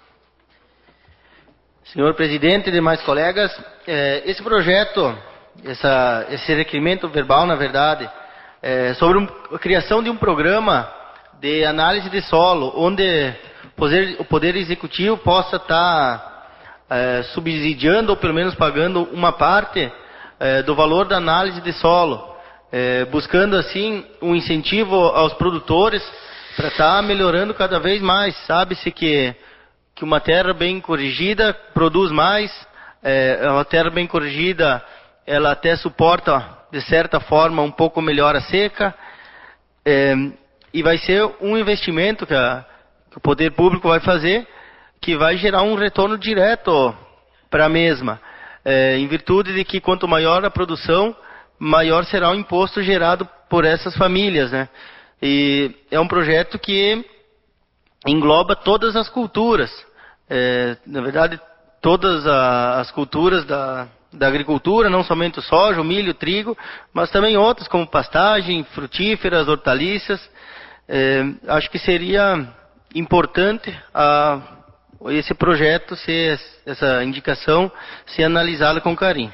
Senhor presidente e demais colegas, eh, esse projeto, essa, esse requerimento verbal, na verdade, é sobre um, a criação de um programa de análise de solo, onde o Poder, o poder Executivo possa estar é, subsidiando, ou pelo menos pagando uma parte é, do valor da análise de solo, é, buscando assim um incentivo aos produtores para estar melhorando cada vez mais. Sabe-se que, que uma terra bem corrigida produz mais, é, uma terra bem corrigida ela até suporta, de certa forma, um pouco melhor a seca, é, e vai ser um investimento que, a, que o poder público vai fazer, que vai gerar um retorno direto para a mesma, é, em virtude de que quanto maior a produção, maior será o imposto gerado por essas famílias, né? E é um projeto que engloba todas as culturas, é, na verdade, todas a, as culturas da da agricultura, não somente o soja, o milho, o trigo, mas também outras como pastagem, frutíferas, hortaliças. É, acho que seria importante a, esse projeto, ser, essa indicação, ser analisada com carinho.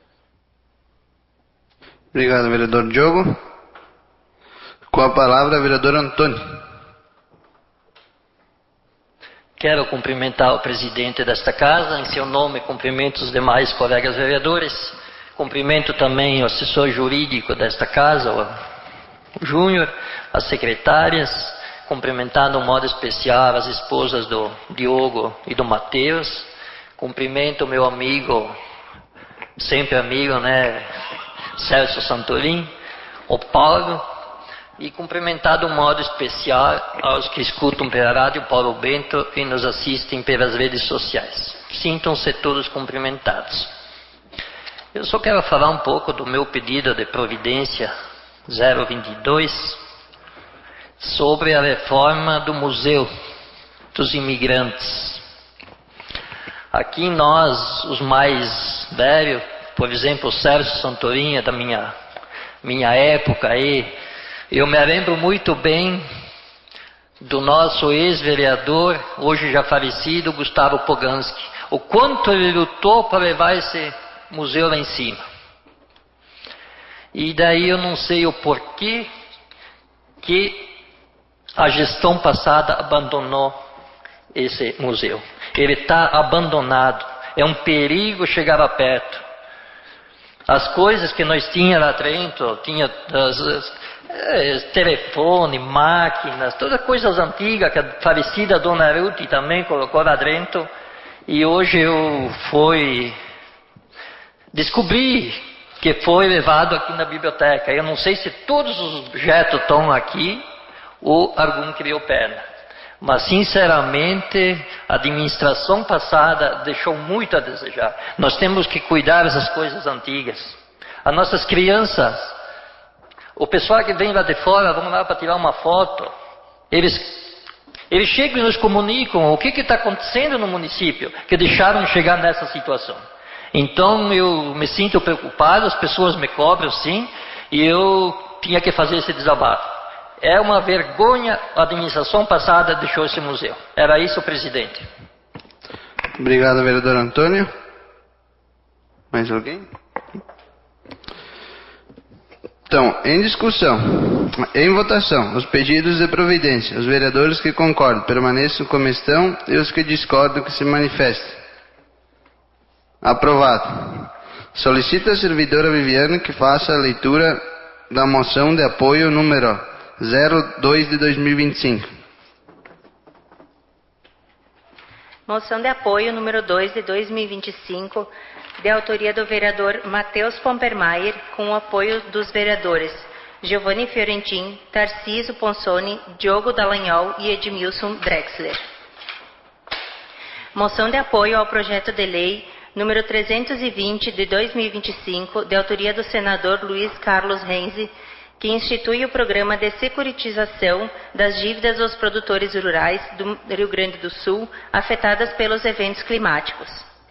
Obrigado, vereador Diogo. Com a palavra, vereador Antônio. Quero cumprimentar o presidente desta casa, em seu nome cumprimento os demais colegas vereadores, cumprimento também o assessor jurídico desta casa, o Júnior, as secretárias, cumprimentar de um modo especial as esposas do Diogo e do Matheus, cumprimento o meu amigo, sempre amigo, né, Celso Santolin, o Paulo, e cumprimentar de um modo especial aos que escutam pela rádio Paulo Bento e nos assistem pelas redes sociais. Sintam-se todos cumprimentados. Eu só quero falar um pouco do meu pedido de providência zero vinte e dois. sobre a reforma do Museu dos Imigrantes. Aqui nós, os mais velhos, por exemplo, o Sérgio Santorinha, da minha, minha época aí, eu me lembro muito bem do nosso ex-vereador, hoje já falecido, Gustavo Poganski, o quanto ele lutou para levar esse museu lá em cima. E daí eu não sei o porquê que a gestão passada abandonou esse museu. Ele está abandonado, é um perigo chegar lá perto. As coisas que nós tínhamos lá dentro, tinha as, as, é, telefone, máquinas, todas coisas antigas que a falecida Dona Ruth também colocou lá dentro. E hoje eu fui descobrir que foi levado aqui na biblioteca. Eu não sei se todos os objetos estão aqui ou algum criou perna. Mas, sinceramente, a administração passada deixou muito a desejar. Nós temos que cuidar dessas coisas antigas. As nossas crianças, o pessoal que vem lá de fora, vão lá para tirar uma foto, eles, eles chegam e nos comunicam o que está acontecendo no município, que deixaram de chegar nessa situação. Então, eu me sinto preocupado, as pessoas me cobram, sim, e eu tinha que fazer esse desabafo. É uma vergonha, a administração passada deixou esse museu. Era isso, presidente. Obrigado, vereador Antônio. Mais alguém? Então, em discussão, em votação, os pedidos de providência. Os vereadores que concordam permaneçam como estão e os que discordam que se manifestem. Aprovado. Solicita a servidora Viviane que faça a leitura da moção de apoio número zero dois de dois mil e vinte e cinco. Moção de apoio número dois de dois mil e vinte e cinco, de autoria do vereador Matheus Pompermayer, com o apoio dos vereadores Giovanni Fiorentin, Tarcísio Ponsoni, Diogo Dallagnol e Edmilson Drexler. Moção de apoio ao projeto de lei número trezentos e vinte de dois mil e vinte e cinco, de autoria do senador Luiz Carlos Renzi, que institui o programa de securitização das dívidas dos produtores rurais do Rio Grande do Sul afetadas pelos eventos climáticos.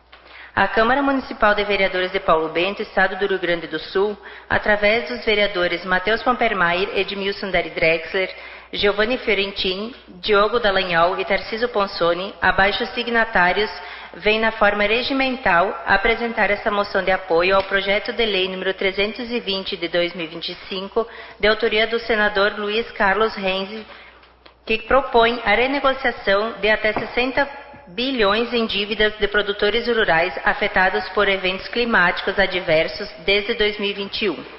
A Câmara Municipal de Vereadores de Paulo Bento, Estado do Rio Grande do Sul, através dos vereadores Matheus Pompermayer, Edmilson Dari Drexler, Giovanni Fiorentin, Diogo Dallagnol e Tarcísio Ponsoni, abaixo signatários, vem na forma regimental apresentar essa moção de apoio ao projeto de lei número trezentos e vinte de dois mil e vinte e cinco, de autoria do senador Luiz Carlos Renzi, que propõe a renegociação de até sessenta bilhões em dívidas de produtores rurais afetados por eventos climáticos adversos desde dois mil e vinte e um.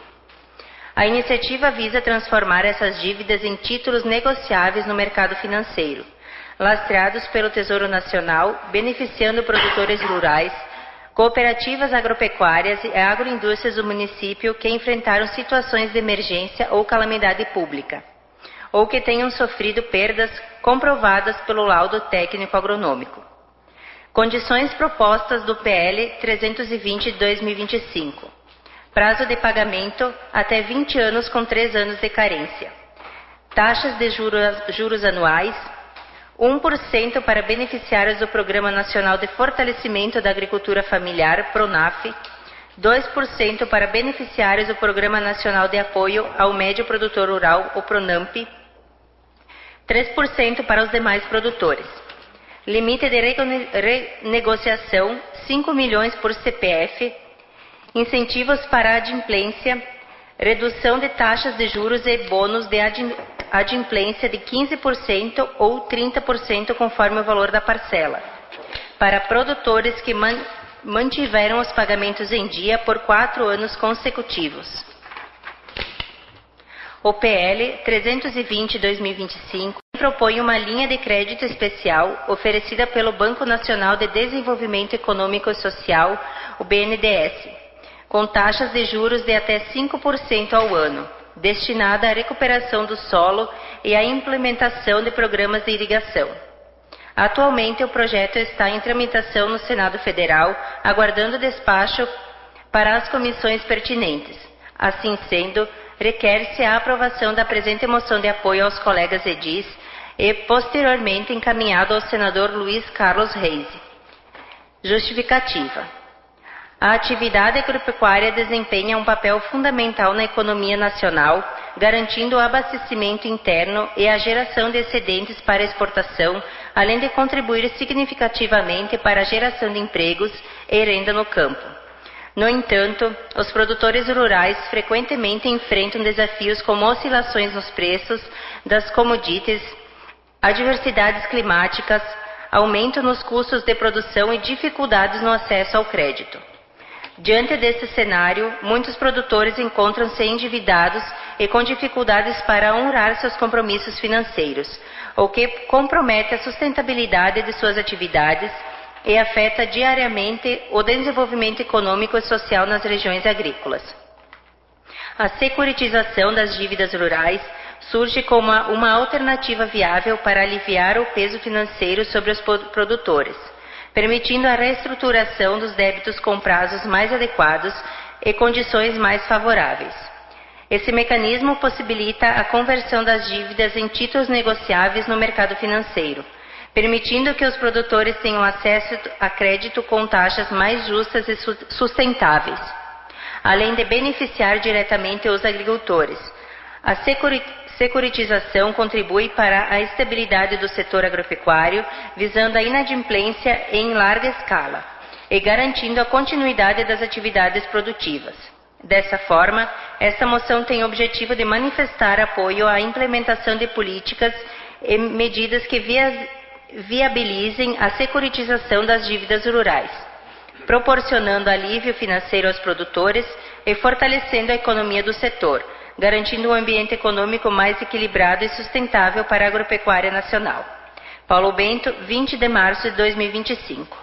A iniciativa visa transformar essas dívidas em títulos negociáveis no mercado financeiro, lastreados pelo Tesouro Nacional, beneficiando produtores rurais, cooperativas agropecuárias e agroindústrias do município que enfrentaram situações de emergência ou calamidade pública, ou que tenham sofrido perdas comprovadas pelo laudo técnico agronômico. Condições propostas do P L trezentos e vinte de dois mil e vinte e cinco. Prazo de pagamento até vinte anos com três anos de carência. Taxas de juros, juros anuais, um por cento para beneficiários do Programa Nacional de Fortalecimento da Agricultura Familiar, PRONAF, dois por cento para beneficiários do Programa Nacional de Apoio ao Médio Produtor Rural, o PRONAMP, três por cento para os demais produtores. Limite de renegociação, cinco milhões por C P F, incentivos para adimplência, redução de taxas de juros e bônus de adimplência de quinze por cento ou trinta por cento conforme o valor da parcela, para produtores que man mantiveram os pagamentos em dia por quatro anos consecutivos. O P L trezentos e vinte de dois mil e vinte e cinco propõe uma linha de crédito especial oferecida pelo Banco Nacional de Desenvolvimento Econômico e Social, o B N D E S, com taxas de juros de até cinco por cento ao ano, destinada à recuperação do solo e à implementação de programas de irrigação. Atualmente, o projeto está em tramitação no Senado Federal, aguardando despacho para as comissões pertinentes. Assim sendo, requer-se a aprovação da presente moção de apoio aos colegas edis e posteriormente encaminhado ao senador Luiz Carlos Reis. Justificativa. A atividade agropecuária desempenha um papel fundamental na economia nacional, garantindo o abastecimento interno e a geração de excedentes para exportação, além de contribuir significativamente para a geração de empregos e renda no campo. No entanto, os produtores rurais frequentemente enfrentam desafios como oscilações nos preços das commodities, adversidades climáticas, aumento nos custos de produção e dificuldades no acesso ao crédito. Diante desse cenário, muitos produtores encontram-se endividados e com dificuldades para honrar seus compromissos financeiros, o que compromete a sustentabilidade de suas atividades e afeta diariamente o desenvolvimento econômico e social nas regiões agrícolas. A securitização das dívidas rurais surge como uma alternativa viável para aliviar o peso financeiro sobre os produtores, permitindo a reestruturação dos débitos com prazos mais adequados e condições mais favoráveis. Esse mecanismo possibilita a conversão das dívidas em títulos negociáveis no mercado financeiro, permitindo que os produtores tenham acesso a crédito com taxas mais justas e sustentáveis, além de beneficiar diretamente os agricultores. A securitização contribui para a estabilidade do setor agropecuário, visando a inadimplência em larga escala e garantindo a continuidade das atividades produtivas. Dessa forma, esta moção tem o objetivo de manifestar apoio à implementação de políticas e medidas que via, viabilizem a securitização das dívidas rurais, proporcionando alívio financeiro aos produtores e fortalecendo a economia do setor, garantindo um ambiente econômico mais equilibrado e sustentável para a agropecuária nacional. Paulo Bento, vinte de março de dois mil e vinte e cinco.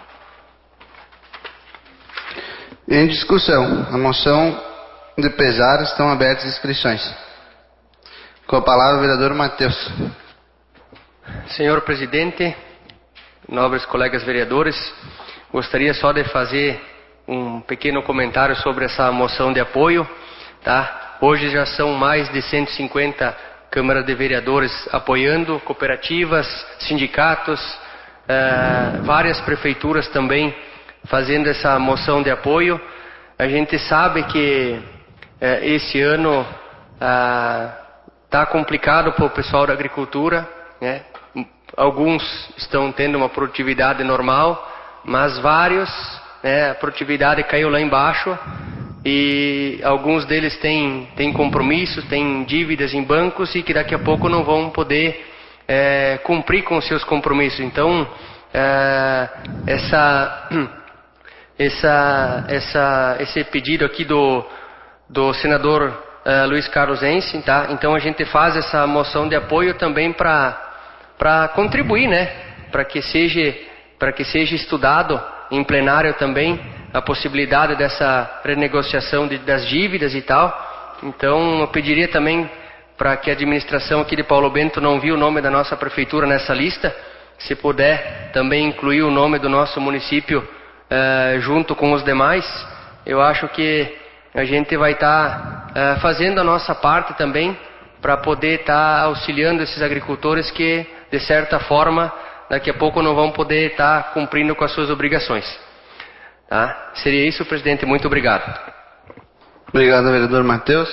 Em discussão, a moção de pesar estão abertas as inscrições. Com a palavra o vereador Matheus. Senhor presidente, nobres colegas vereadores, gostaria só de fazer um pequeno comentário sobre essa moção de apoio, tá? Hoje já são mais de cento e cinquenta câmaras de vereadores apoiando, cooperativas, sindicatos, eh, várias prefeituras também fazendo essa moção de apoio. A gente sabe que eh, esse ano está complicado para o pessoal da agricultura, né? Alguns estão tendo uma produtividade normal, mas vários, né, a produtividade caiu lá embaixo. E alguns deles têm, têm compromissos, têm dívidas em bancos e que daqui a pouco não vão poder é, cumprir com os seus compromissos. Então, é, essa, essa, essa, esse pedido aqui do, do senador é, Luiz Carlos Ense, tá? Então a gente faz essa moção de apoio também para para contribuir, né? Para que seja, para que seja estudado em plenário também a possibilidade dessa renegociação de, das dívidas e tal. Então eu pediria também para que a administração aqui de Paulo Bento não viu o nome da nossa prefeitura nessa lista, se puder também incluir o nome do nosso município eh, junto com os demais. Eu acho que a gente vai estar tá, eh, fazendo a nossa parte também para poder estar tá auxiliando esses agricultores que, de certa forma, daqui a pouco não vão poder estar tá cumprindo com as suas obrigações. Tá? Seria isso, presidente. Muito obrigado. Obrigado, vereador Matheus.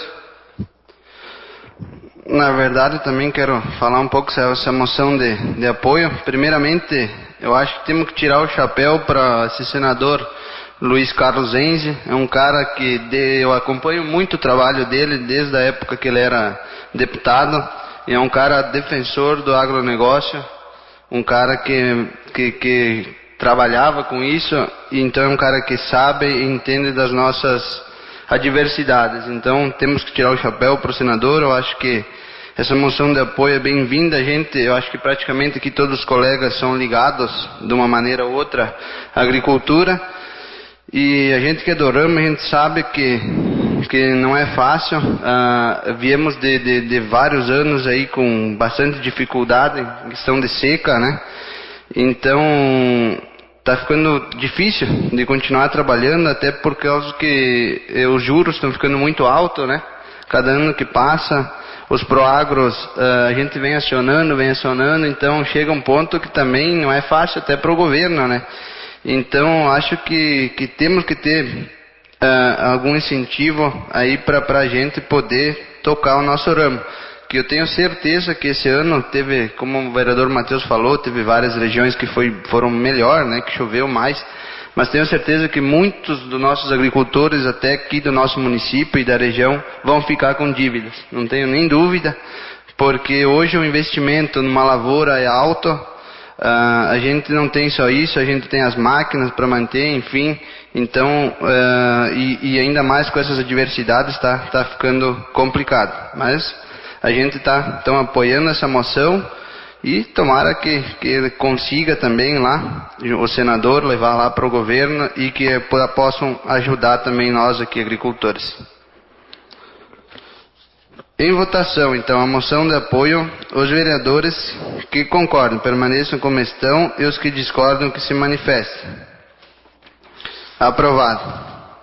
Na verdade, também quero falar um pouco sobre essa moção de, de apoio. Primeiramente, eu acho que temos que tirar o chapéu para esse senador Luiz Carlos Ense. É um cara que de, eu acompanho muito o trabalho dele desde a época que ele era deputado. E é um cara defensor do agronegócio, um cara que... que, que trabalhava com isso, e então é um cara que sabe e entende das nossas adversidades. Então temos que tirar o chapéu para o senador. Eu acho que essa moção de apoio é bem-vinda. A gente, eu acho que praticamente aqui todos os colegas são ligados de uma maneira ou outra à agricultura, e a gente que é do ramo, a gente sabe que que não é fácil. Uh, viemos de, de, de vários anos aí com bastante dificuldade em questão de seca, né? Então está ficando difícil de continuar trabalhando, até por causa que os juros estão ficando muito altos, né? cada ano que passa, os proagros uh, a gente vem acionando, vem acionando, então chega um ponto que também não é fácil até para o governo, né? Então acho que, que temos que ter uh, algum incentivo aí para a gente poder tocar o nosso ramo. Que eu tenho certeza que esse ano teve, como o vereador Matheus falou, teve várias regiões que foi, foram melhor, né, que choveu mais, mas tenho certeza que muitos dos nossos agricultores, até aqui do nosso município e da região, vão ficar com dívidas. Não tenho nem dúvida, porque hoje o investimento numa lavoura é alto, uh, a gente não tem só isso, a gente tem as máquinas para manter, enfim, então, uh, e, e ainda mais com essas adversidades está tá ficando complicado. Mas a gente está tão apoiando essa moção e tomara que, que ele consiga também lá, o senador, levar lá para o governo e que possam ajudar também nós aqui, agricultores. Em votação, então, a moção de apoio, os vereadores que concordam permaneçam como estão e os que discordam que se manifestem. Aprovado.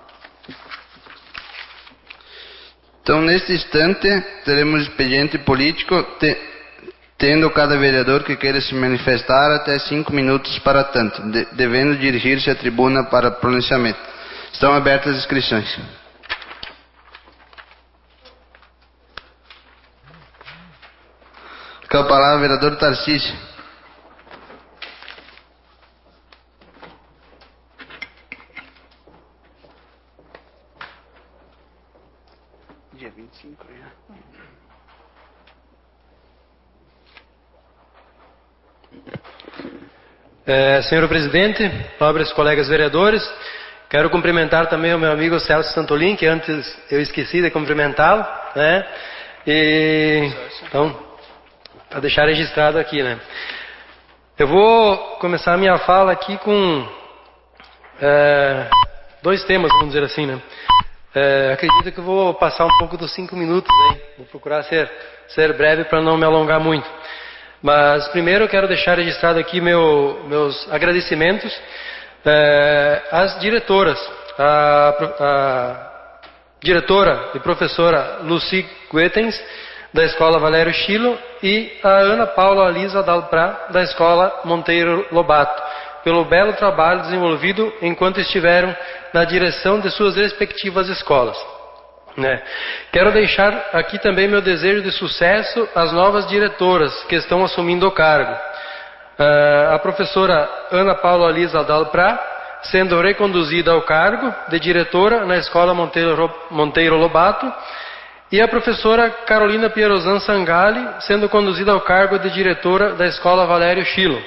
Então, neste instante, teremos expediente político, te, tendo cada vereador que queira se manifestar até cinco minutos para tanto, de, devendo dirigir-se à tribuna para pronunciamento. Estão abertas as inscrições. Com a palavra, vereador Tarcísio. Dia vinte e cinco, já. É, senhor presidente, nobres colegas vereadores, quero cumprimentar também o meu amigo Celso Santolin, que antes eu esqueci de cumprimentá-lo, né? E, então, para deixar registrado aqui, né? Eu vou começar a minha fala aqui com é, dois temas, vamos dizer assim, né? É, acredito que eu vou passar um pouco dos cinco minutos aí. Vou procurar ser, ser breve para não me alongar muito. Mas primeiro eu quero deixar registrado aqui meu, meus agradecimentos é, às diretoras. A, a diretora e professora Lucy Guetens, da Escola Valério Chilo, e a Ana Paula Alisa Dalprá, da Escola Monteiro Lobato, pelo belo trabalho desenvolvido enquanto estiveram na direção de suas respectivas escolas. Né? Quero deixar aqui também meu desejo de sucesso às novas diretoras que estão assumindo o cargo. Uh, a professora Ana Paula Alisa Dalprá, sendo reconduzida ao cargo de diretora na Escola Monteiro, Monteiro Lobato, e a professora Carolina Pierozan Sangali, sendo conduzida ao cargo de diretora da Escola Valério Chilo.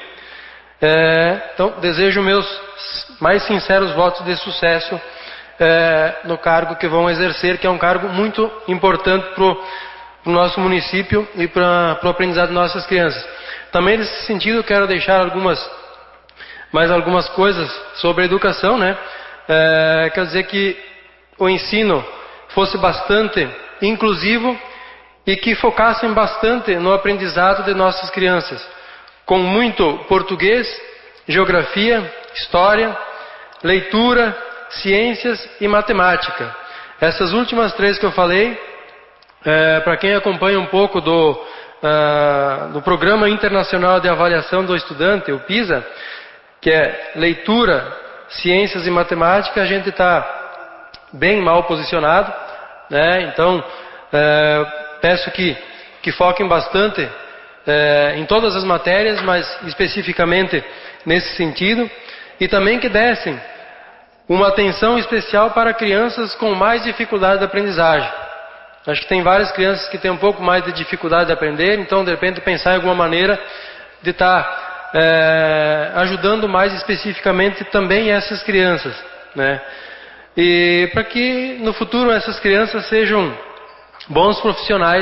É, então, desejo meus mais sinceros votos de sucesso é, no cargo que vão exercer, que é um cargo muito importante para o nosso município e para o aprendizado de nossas crianças. Também nesse sentido, quero deixar algumas, mais algumas coisas sobre a educação, né? É, quer dizer que o ensino fosse bastante inclusivo e que focassem bastante no aprendizado de nossas crianças, com muito português, geografia, história, leitura, ciências e matemática. Essas últimas três que eu falei, é, para quem acompanha um pouco do, uh, do Programa Internacional de Avaliação do Estudante, o PISA, que é leitura, ciências e matemática, a gente está bem mal posicionado, né? Então, é, peço que, que foquem bastante É, em todas as matérias, mas especificamente nesse sentido, e também que dessem uma atenção especial para crianças com mais dificuldade de aprendizagem. Acho que tem várias crianças que têm um pouco mais de dificuldade de aprender, então de repente pensar em alguma maneira de estar tá, é, ajudando mais especificamente também essas crianças, né? E para que no futuro essas crianças sejam bons profissionais,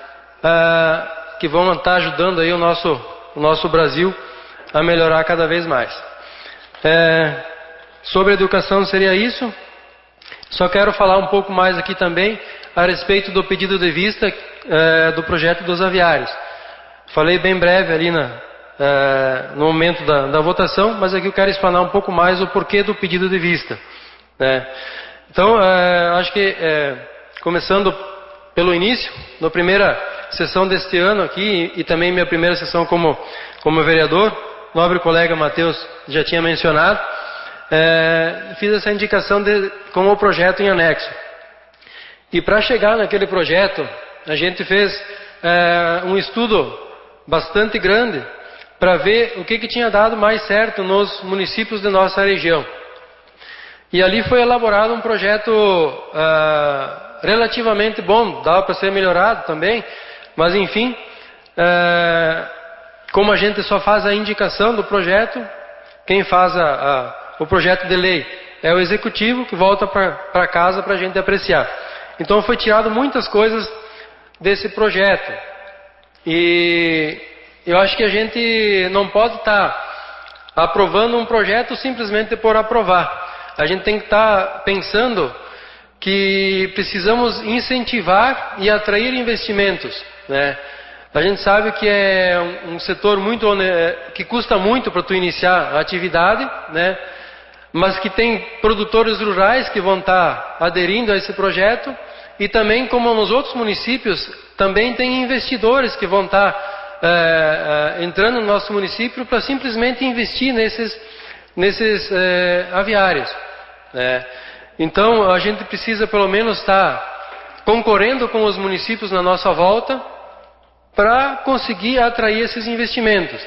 é, que vão estar ajudando aí o nosso, o nosso Brasil a melhorar cada vez mais. É, sobre educação seria isso. Só quero falar um pouco mais aqui também a respeito do pedido de vista é, do projeto dos aviários. Falei bem breve ali na, é, no momento da, da votação, mas aqui eu quero explanar um pouco mais o porquê do pedido de vista. Né? Então, é, acho que é, começando pelo início, na primeira sessão deste ano aqui e também minha primeira sessão como, como vereador, o nobre colega Matheus já tinha mencionado, é, fiz essa indicação de, com o projeto em anexo. E para chegar naquele projeto, a gente fez é, um estudo bastante grande para ver o que, que tinha dado mais certo nos municípios de nossa região. E ali foi elaborado um projeto uh, relativamente bom, dava para ser melhorado também, mas enfim, uh, como a gente só faz a indicação do projeto, quem faz a, a, o projeto de lei é o executivo, que volta para casa para a gente apreciar. Então foi tirado muitas coisas desse projeto. E eu acho que a gente não pode estar tá aprovando um projeto simplesmente por aprovar. A gente tem que estar tá pensando que precisamos incentivar e atrair investimentos, né? A gente sabe que é um, um setor muito que custa muito para tu iniciar a atividade, né? Mas que tem produtores rurais que vão estar tá aderindo a esse projeto e também, como nos outros municípios, também tem investidores que vão estar tá, é, é, entrando no nosso município para simplesmente investir nesses, nesses é, aviários. É, então a gente precisa pelo menos estar concorrendo com os municípios na nossa volta para conseguir atrair esses investimentos.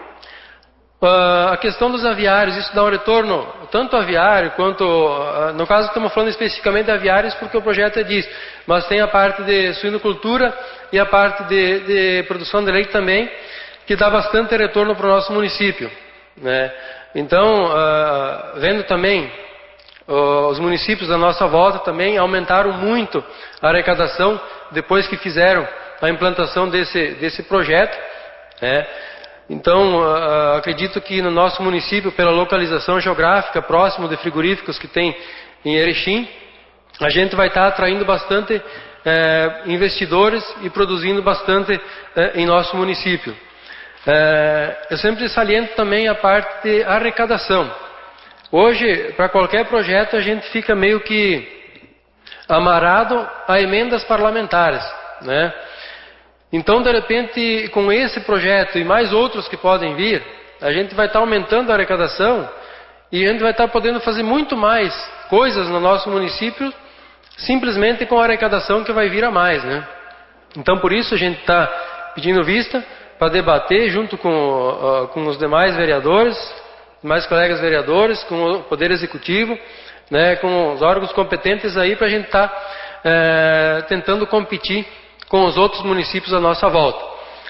Uh, a questão dos aviários, isso dá um retorno tanto aviário quanto, uh, no caso estamos falando especificamente de aviários porque o projeto é disso, mas tem a parte de suinocultura e a parte de, de produção de leite também, que dá bastante retorno para o nosso município, né? Então, uh, vendo também os municípios da nossa volta também aumentaram muito a arrecadação depois que fizeram a implantação desse, desse projeto, né? Então, uh, acredito que no nosso município, pela localização geográfica, próximo de frigoríficos que tem em Erechim, a gente vai estar atraindo bastante eh, investidores e produzindo bastante eh, em nosso município. Eh, eu sempre saliento também a parte de arrecadação. Hoje, para qualquer projeto, a gente fica meio que amarrado a emendas parlamentares, né? Então, de repente, com esse projeto e mais outros que podem vir, a gente vai estar aumentando a arrecadação e a gente vai estar podendo fazer muito mais coisas no nosso município, simplesmente com a arrecadação que vai vir a mais, né? Então, por isso, a gente está pedindo vista para debater junto com, uh, com os demais vereadores, mais colegas vereadores, com o Poder Executivo, né, com os órgãos competentes aí para a gente estar tá, é, tentando competir com os outros municípios à nossa volta.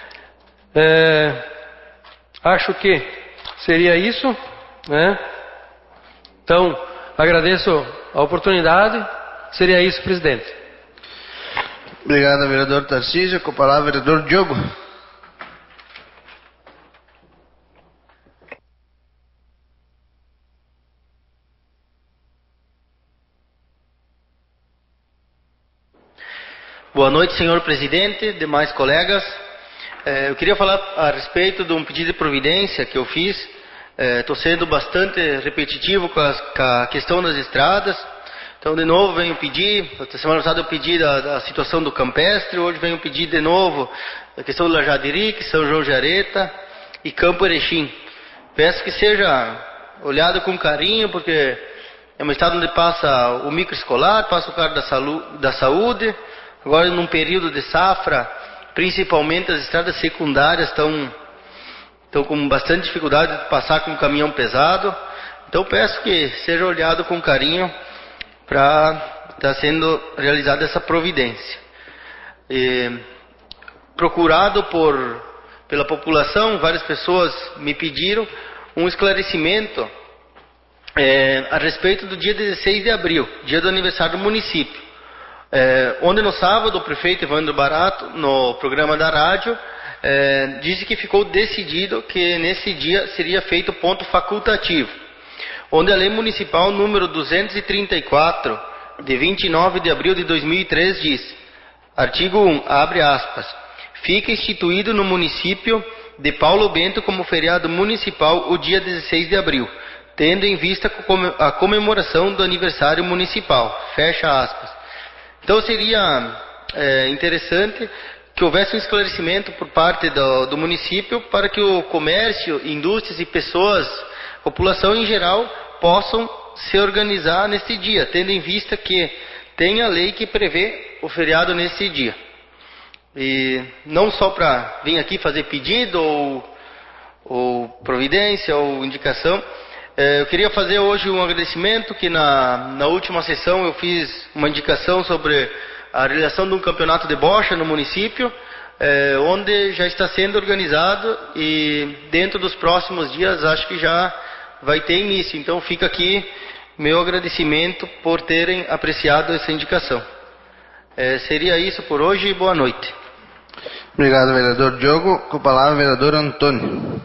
É, acho que seria isso, né? Então, agradeço a oportunidade. Seria isso, presidente. Obrigado, vereador Tarcísio. Com a palavra, vereador Diogo. Boa noite, senhor presidente, demais colegas. Eu queria falar a respeito de um pedido de providência que eu fiz. Estou sendo bastante repetitivo com a, com a questão das estradas. Então, de novo, venho pedir. A semana passada eu pedi da, da situação do Campestre. Hoje venho pedir de novo a questão do Lajadirique, São João de Areta e Campo Erechim. Peço que seja olhado com carinho, porque é um estado onde passa o microescolar, passa o carro da, salu, da saúde. Agora, num período de safra, principalmente as estradas secundárias estão, estão com bastante dificuldade de passar com um caminhão pesado. Então, peço que seja olhado com carinho para estar sendo realizada essa providência. E, procurado por, pela população, várias pessoas me pediram um esclarecimento é, a respeito do dia dezesseis de abril, dia do aniversário do município. É, onde no sábado o prefeito Evandro Barato, no programa da rádio, é, disse que ficou decidido que nesse dia seria feito ponto facultativo, onde a lei municipal número duzentos e trinta e quatro, de vinte e nove de abril de dois mil e três, diz, artigo um, abre aspas, fica instituído no município de Paulo Bento como feriado municipal o dia dezesseis de abril, tendo em vista a comemoração do aniversário municipal, fecha aspas. Então seria é, interessante que houvesse um esclarecimento por parte do, do município para que o comércio, indústrias e pessoas, população em geral, possam se organizar nesse dia, tendo em vista que tem a lei que prevê o feriado nesse dia. E não só para vir aqui fazer pedido ou, ou providência ou indicação, é, eu queria fazer hoje um agradecimento que na, na última sessão eu fiz uma indicação sobre a realização de um campeonato de bocha no município, é, onde já está sendo organizado e dentro dos próximos dias acho que já vai ter início. Então fica aqui meu agradecimento por terem apreciado essa indicação. É, seria isso por hoje e boa noite. Obrigado, vereador Diogo. Com a palavra, vereador Antônio.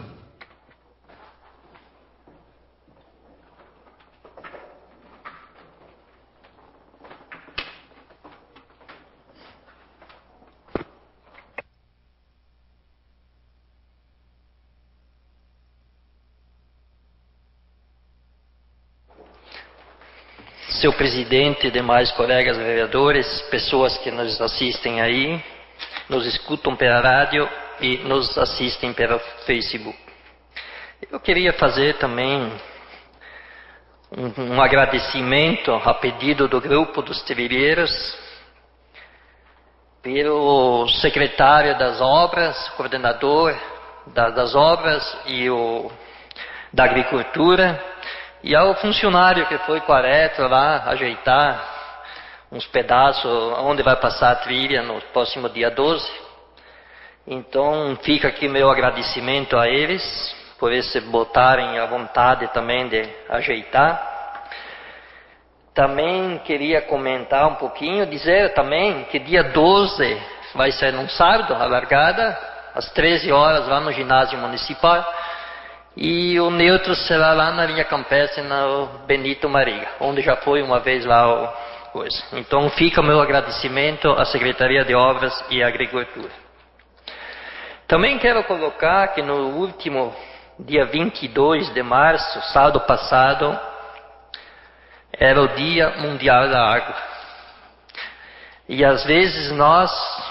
Seu presidente e demais colegas vereadores, pessoas que nos assistem aí, nos escutam pela rádio e nos assistem pelo Facebook. Eu queria fazer também um, um agradecimento a pedido do grupo dos trilheiros, pelo secretário das obras, coordenador da, das obras e o da agricultura, e ao funcionário que foi com a Retro lá ajeitar uns pedaços onde vai passar a trilha no próximo dia doze. Então fica aqui meu agradecimento a eles por eles se botarem à vontade também de ajeitar. Também queria comentar um pouquinho, dizer também que dia doze vai ser num sábado, a largada, às treze horas lá no ginásio municipal. E o neutro será lá na linha campestre, no Benito Mariga, onde já foi uma vez lá o coisa. Então fica o meu agradecimento à Secretaria de Obras e Agricultura. Também quero colocar que no último dia vinte e dois de março, sábado passado, era o Dia Mundial da Água. E às vezes nós,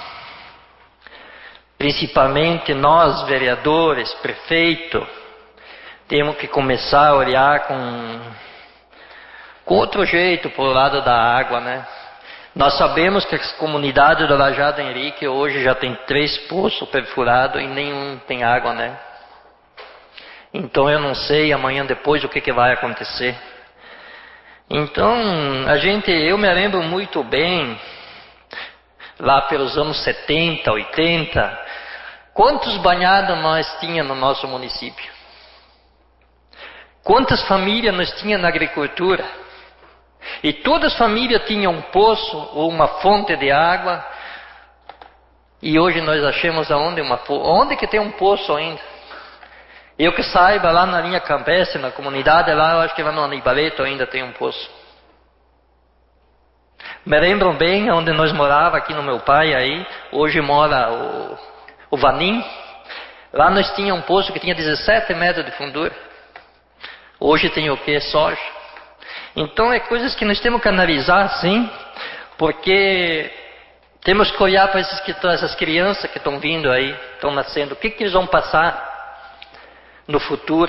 principalmente nós vereadores, prefeito, temos que começar a olhar com, com outro jeito para o lado da água, né? Nós sabemos que a comunidade do Lajado Henrique hoje já tem três poços perfurados e nenhum tem água, né? Então eu não sei amanhã depois o que, que vai acontecer. Então a gente, eu me lembro muito bem, lá pelos anos setenta, oitenta, quantos banhados nós tínhamos no nosso município. Quantas famílias nós tínhamos na agricultura? E todas as famílias tinham um poço ou uma fonte de água. E hoje nós achamos aonde uma onde que tem um poço ainda? Eu que saiba, lá na linha campestre, na comunidade lá, eu acho que lá no Anibaleto ainda tem um poço. Me lembram bem onde nós morávamos, aqui no meu pai aí, hoje mora o, o Vanim. Lá nós tínhamos um poço que tinha dezessete metros de fundura. Hoje tem o que? Soja. Então é coisas que nós temos que analisar, sim, porque temos que olhar para esses, essas crianças que estão vindo aí, estão nascendo, o que, que eles vão passar no futuro.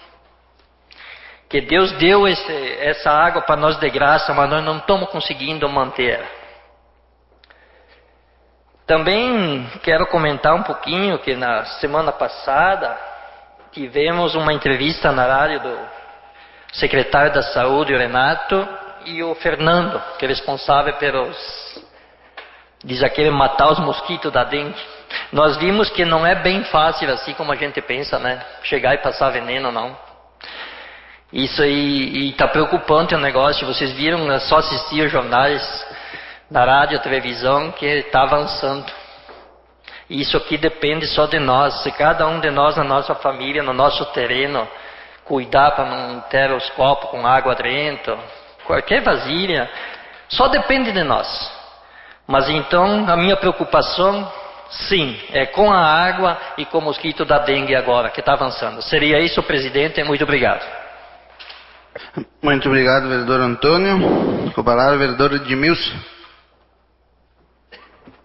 Que Deus deu esse, essa água para nós de graça, mas nós não estamos conseguindo manter. Também quero comentar um pouquinho que na semana passada tivemos uma entrevista na rádio do secretário da Saúde, o Renato, e o Fernando, que é responsável pelos, diz aquele, matar os mosquitos da dengue. Nós vimos que não é bem fácil assim como a gente pensa, né? Chegar e passar veneno, não. Isso aí está preocupante o negócio. Vocês viram, é só assistir os jornais na rádio, televisão, que está avançando. Isso aqui depende só de nós. Se cada um de nós, na nossa família, no nosso terreno, cuidar para não ter os copos com água dentro, qualquer vasilha, só depende de nós. Mas então, a minha preocupação, sim, é com a água e com o mosquito da dengue agora, que está avançando. Seria isso, presidente. Muito obrigado. Muito obrigado, vereador Antônio. Com a palavra, vereador Edmilson.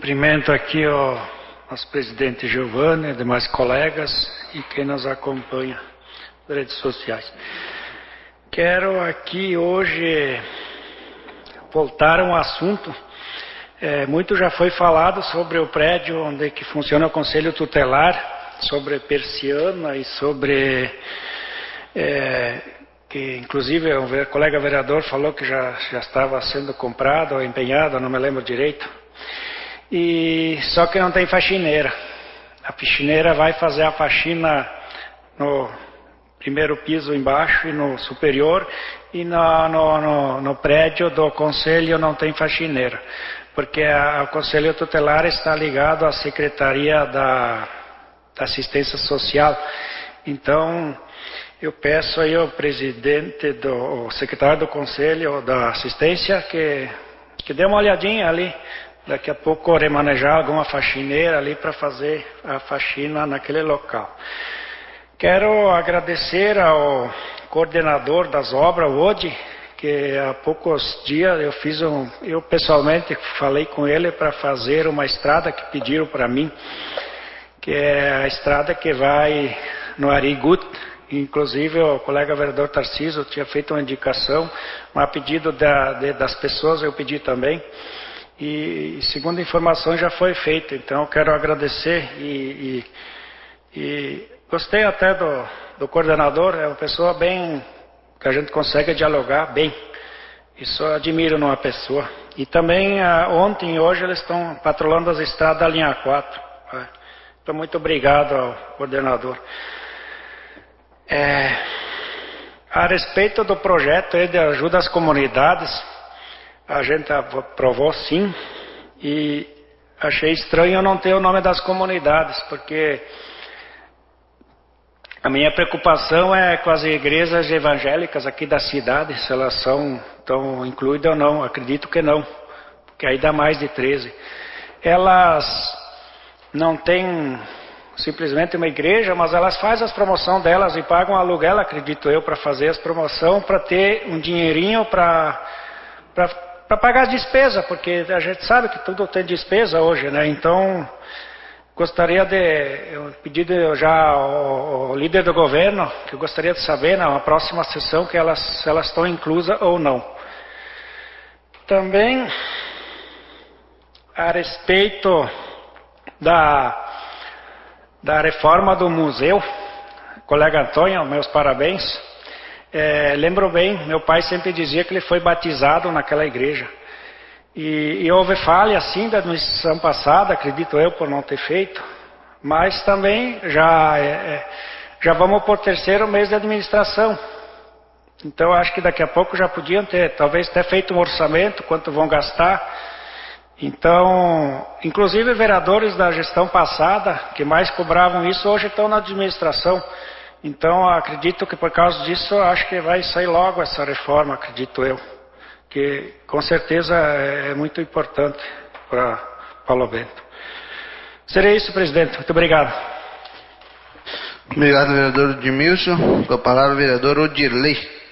Cumprimento aqui o nosso presidente Giovanni, demais colegas e quem nos acompanha nas redes sociais. Quero aqui hoje voltar a um assunto. É, muito já foi falado sobre o prédio onde que funciona o Conselho Tutelar, sobre persiana e sobre... É, que inclusive o colega vereador falou que já, já estava sendo comprado ou empenhado, não me lembro direito. E, só que não tem faxineira. A faxineira vai fazer a faxina no primeiro piso embaixo e no superior, e no, no, no, no prédio do conselho não tem faxineira, porque a, o Conselho Tutelar está ligado à Secretaria da, da Assistência Social. Então, eu peço aí ao presidente, do, o secretário do Conselho da Assistência, que, que dê uma olhadinha ali, daqui a pouco remanejar alguma faxineira ali para fazer a faxina naquele local. Quero agradecer ao coordenador das obras, o Odi, que há poucos dias eu fiz um, eu pessoalmente falei com ele para fazer uma estrada que pediram para mim, que é a estrada que vai no Arigut. Inclusive o colega vereador Tarcísio tinha feito uma indicação, mas a pedido da, de, das pessoas eu pedi também. E segundo informação já foi feito, então eu quero agradecer e, e, e gostei até do, do coordenador, é uma pessoa bem, que a gente consegue dialogar bem, isso eu admiro numa pessoa. E também ontem e hoje eles estão patrulhando as estradas da linha quatro, então muito obrigado ao coordenador. É, a respeito do projeto de ajuda às comunidades, a gente aprovou sim, e achei estranho não ter o nome das comunidades, porque a minha preocupação é com as igrejas evangélicas aqui da cidade, se elas são tão incluídas ou não. Acredito que não, porque aí dá mais de treze. Elas não têm simplesmente uma igreja, mas elas fazem as promoções delas e pagam aluguel, acredito eu, para fazer as promoções, para ter um dinheirinho para... para pagar as despesas, porque a gente sabe que tudo tem despesa hoje, né? Então, gostaria de eu pedir já ao, ao líder do governo, que eu gostaria de saber na próxima sessão que elas, se elas estão inclusas ou não. Também, a respeito da, da reforma do museu, colega Antônio, meus parabéns. É, lembro bem, meu pai sempre dizia que ele foi batizado naquela igreja. E, e houve falha assim da administração passada, acredito eu, por não ter feito. Mas também já, é, já vamos por terceiro mês de administração. Então acho que daqui a pouco já podiam ter, talvez até feito um orçamento, quanto vão gastar. Então, inclusive vereadores da gestão passada, que mais cobravam isso, hoje estão na administração. Então, acredito que por causa disso, acho que vai sair logo essa reforma, acredito eu. Que com certeza é muito importante para Paulo Bento. Seria isso, presidente. Muito obrigado. Obrigado, vereador Edmilson. Com a palavra, o vereador Odirley.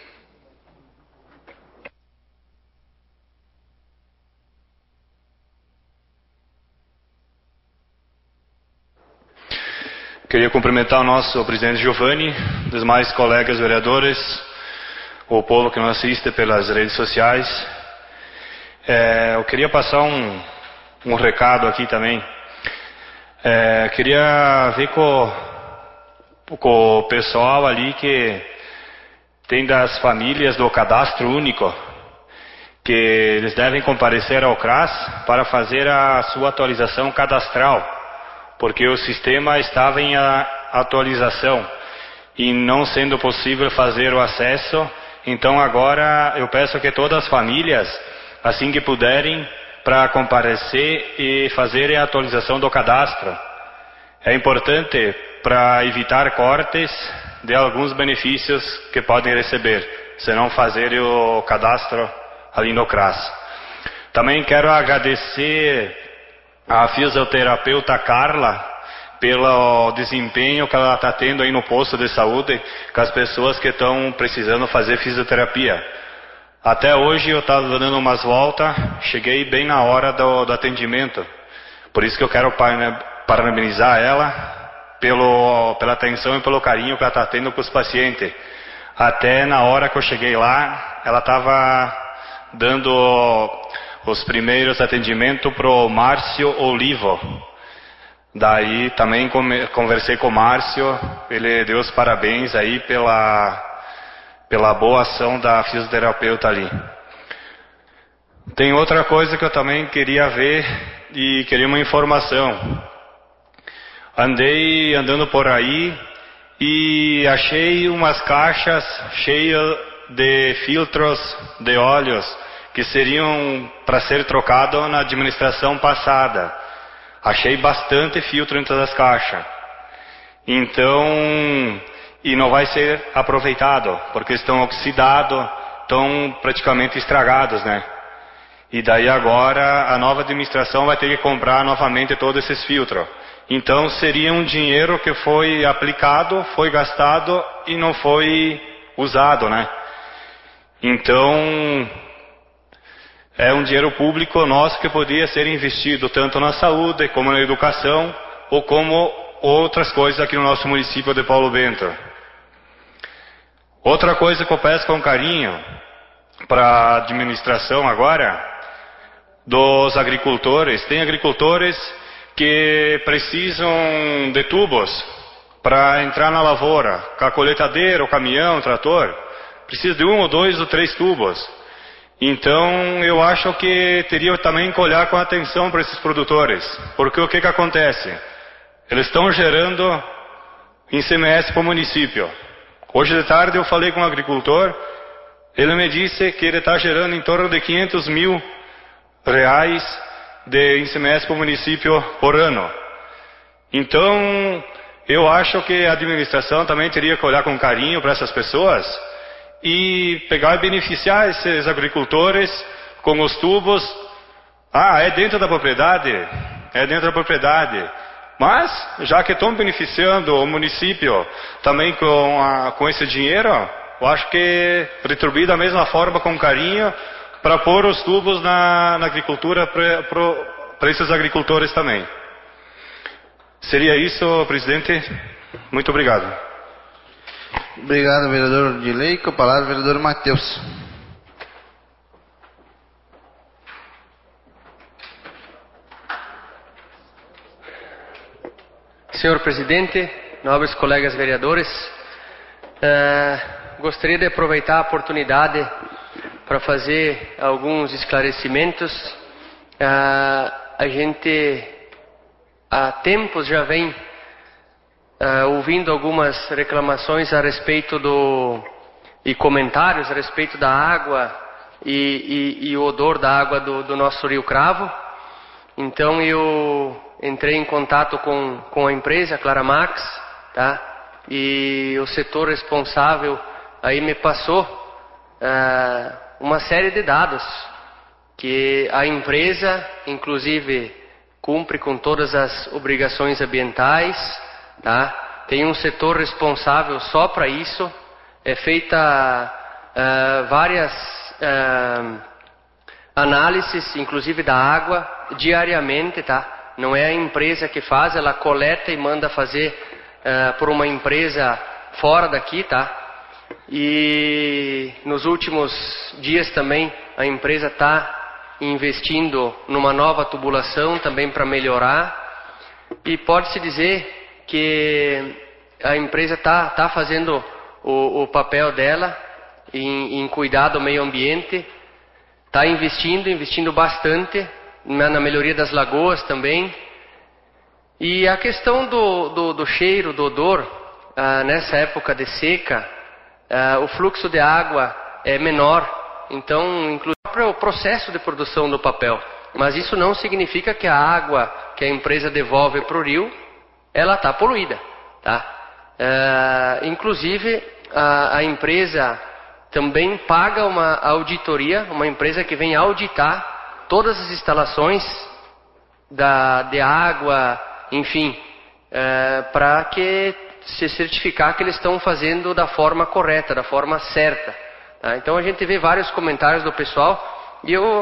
Queria cumprimentar o nosso presidente Giovanni, os demais colegas vereadores, o povo que nos assiste pelas redes sociais. É, eu queria passar um, um recado aqui também. É, queria ver com, com o pessoal ali que tem das famílias do cadastro único, que eles devem comparecer ao C R A S para fazer a sua atualização cadastral, porque o sistema estava em atualização e não sendo possível fazer o acesso. Então agora eu peço que todas as famílias, assim que puderem, para comparecer e fazer a atualização do cadastro. É importante para evitar cortes de alguns benefícios que podem receber, se não fazer o cadastro ali no C R A S. Também quero agradecer a fisioterapeuta Carla pelo desempenho que ela está tendo aí no posto de saúde com as pessoas que estão precisando fazer fisioterapia. Até hoje eu estava dando umas voltas, cheguei bem na hora do, do atendimento, Por isso que eu quero parabenizar ela pelo, pela atenção e pelo carinho que ela está tendo com os pacientes. Até na hora que eu cheguei lá, ela estava dando os primeiros atendimentos para o Márcio Olivo. Daí também conversei com o Márcio, ele deu os parabéns aí pela, pela boa ação da fisioterapeuta ali. Tem outra coisa que eu também queria ver e queria uma informação. Andei andando por aí e achei umas caixas cheias de filtros de óleos que seriam para ser trocado na administração passada. Achei bastante filtro dentro das caixas. Então, e não vai ser aproveitado, porque estão oxidados, estão praticamente estragados, né? E daí agora a nova administração vai ter que comprar novamente todos esses filtros. Então seria um dinheiro que foi aplicado, foi gastado e não foi usado, né? Então é um dinheiro público nosso que poderia ser investido tanto na saúde como na educação ou como outras coisas aqui no nosso município de Paulo Bento. Outra coisa que eu peço com carinho para a administração agora, dos agricultores. Tem agricultores que precisam de tubos para entrar na lavoura, com a colheitadeira, o caminhão, o trator, precisa de um ou dois ou três tubos. Então eu acho que teria também que olhar com atenção para esses produtores, porque o que que acontece? Eles estão gerando I C M S para o município. Hoje de tarde eu falei com um agricultor, ele me disse que ele está gerando em torno de quinhentos mil reais de I C M S para o município por ano. Então, eu acho que a administração também teria que olhar com carinho para essas pessoas e pegar e beneficiar esses agricultores com os tubos. Ah, é dentro da propriedade? É dentro da propriedade. Mas, já que estão beneficiando o município também com, a, com esse dinheiro, eu acho que retribuir da mesma forma com carinho para pôr os tubos na, na agricultura para esses agricultores também. Seria isso, presidente. Muito obrigado. Obrigado, vereador Dilei. Com a palavra, vereador Matheus. Senhor presidente, nobres colegas vereadores, uh, gostaria de aproveitar a oportunidade para fazer alguns esclarecimentos. Uh, a gente há tempos já vem uh, ouvindo algumas reclamações a respeito do e comentários a respeito da água e, e, e o odor da água do, do nosso Rio Cravo. Então eu entrei em contato com, com a empresa Claramax, tá? E o setor responsável aí me passou uh, uma série de dados que a empresa, inclusive, cumpre com todas as obrigações ambientais, tá? Tem um setor responsável só para isso, é feita uh, várias uh, análises, inclusive da água, diariamente, tá? Não é a empresa que faz, ela coleta e manda fazer uh, por uma empresa fora daqui, tá? E nos últimos dias também a empresa está investindo numa nova tubulação também para melhorar. E pode-se dizer que a empresa está tá fazendo o, o papel dela em, em cuidar do meio ambiente, está investindo, investindo bastante na, na melhoria das lagoas também. E a questão do, do, do cheiro, do odor, ah, nessa época de seca, ah, o fluxo de água é menor, então inclui o processo de produção do papel. Mas isso não significa que a água que a empresa devolve para o rio, ela está poluída, tá? Ah, inclusive, a, a empresa também paga uma auditoria, uma empresa que vem auditar todas as instalações da, de água, enfim, é, para que se certificar que eles estão fazendo da forma correta, da forma certa. Tá? Então a gente vê vários comentários do pessoal e eu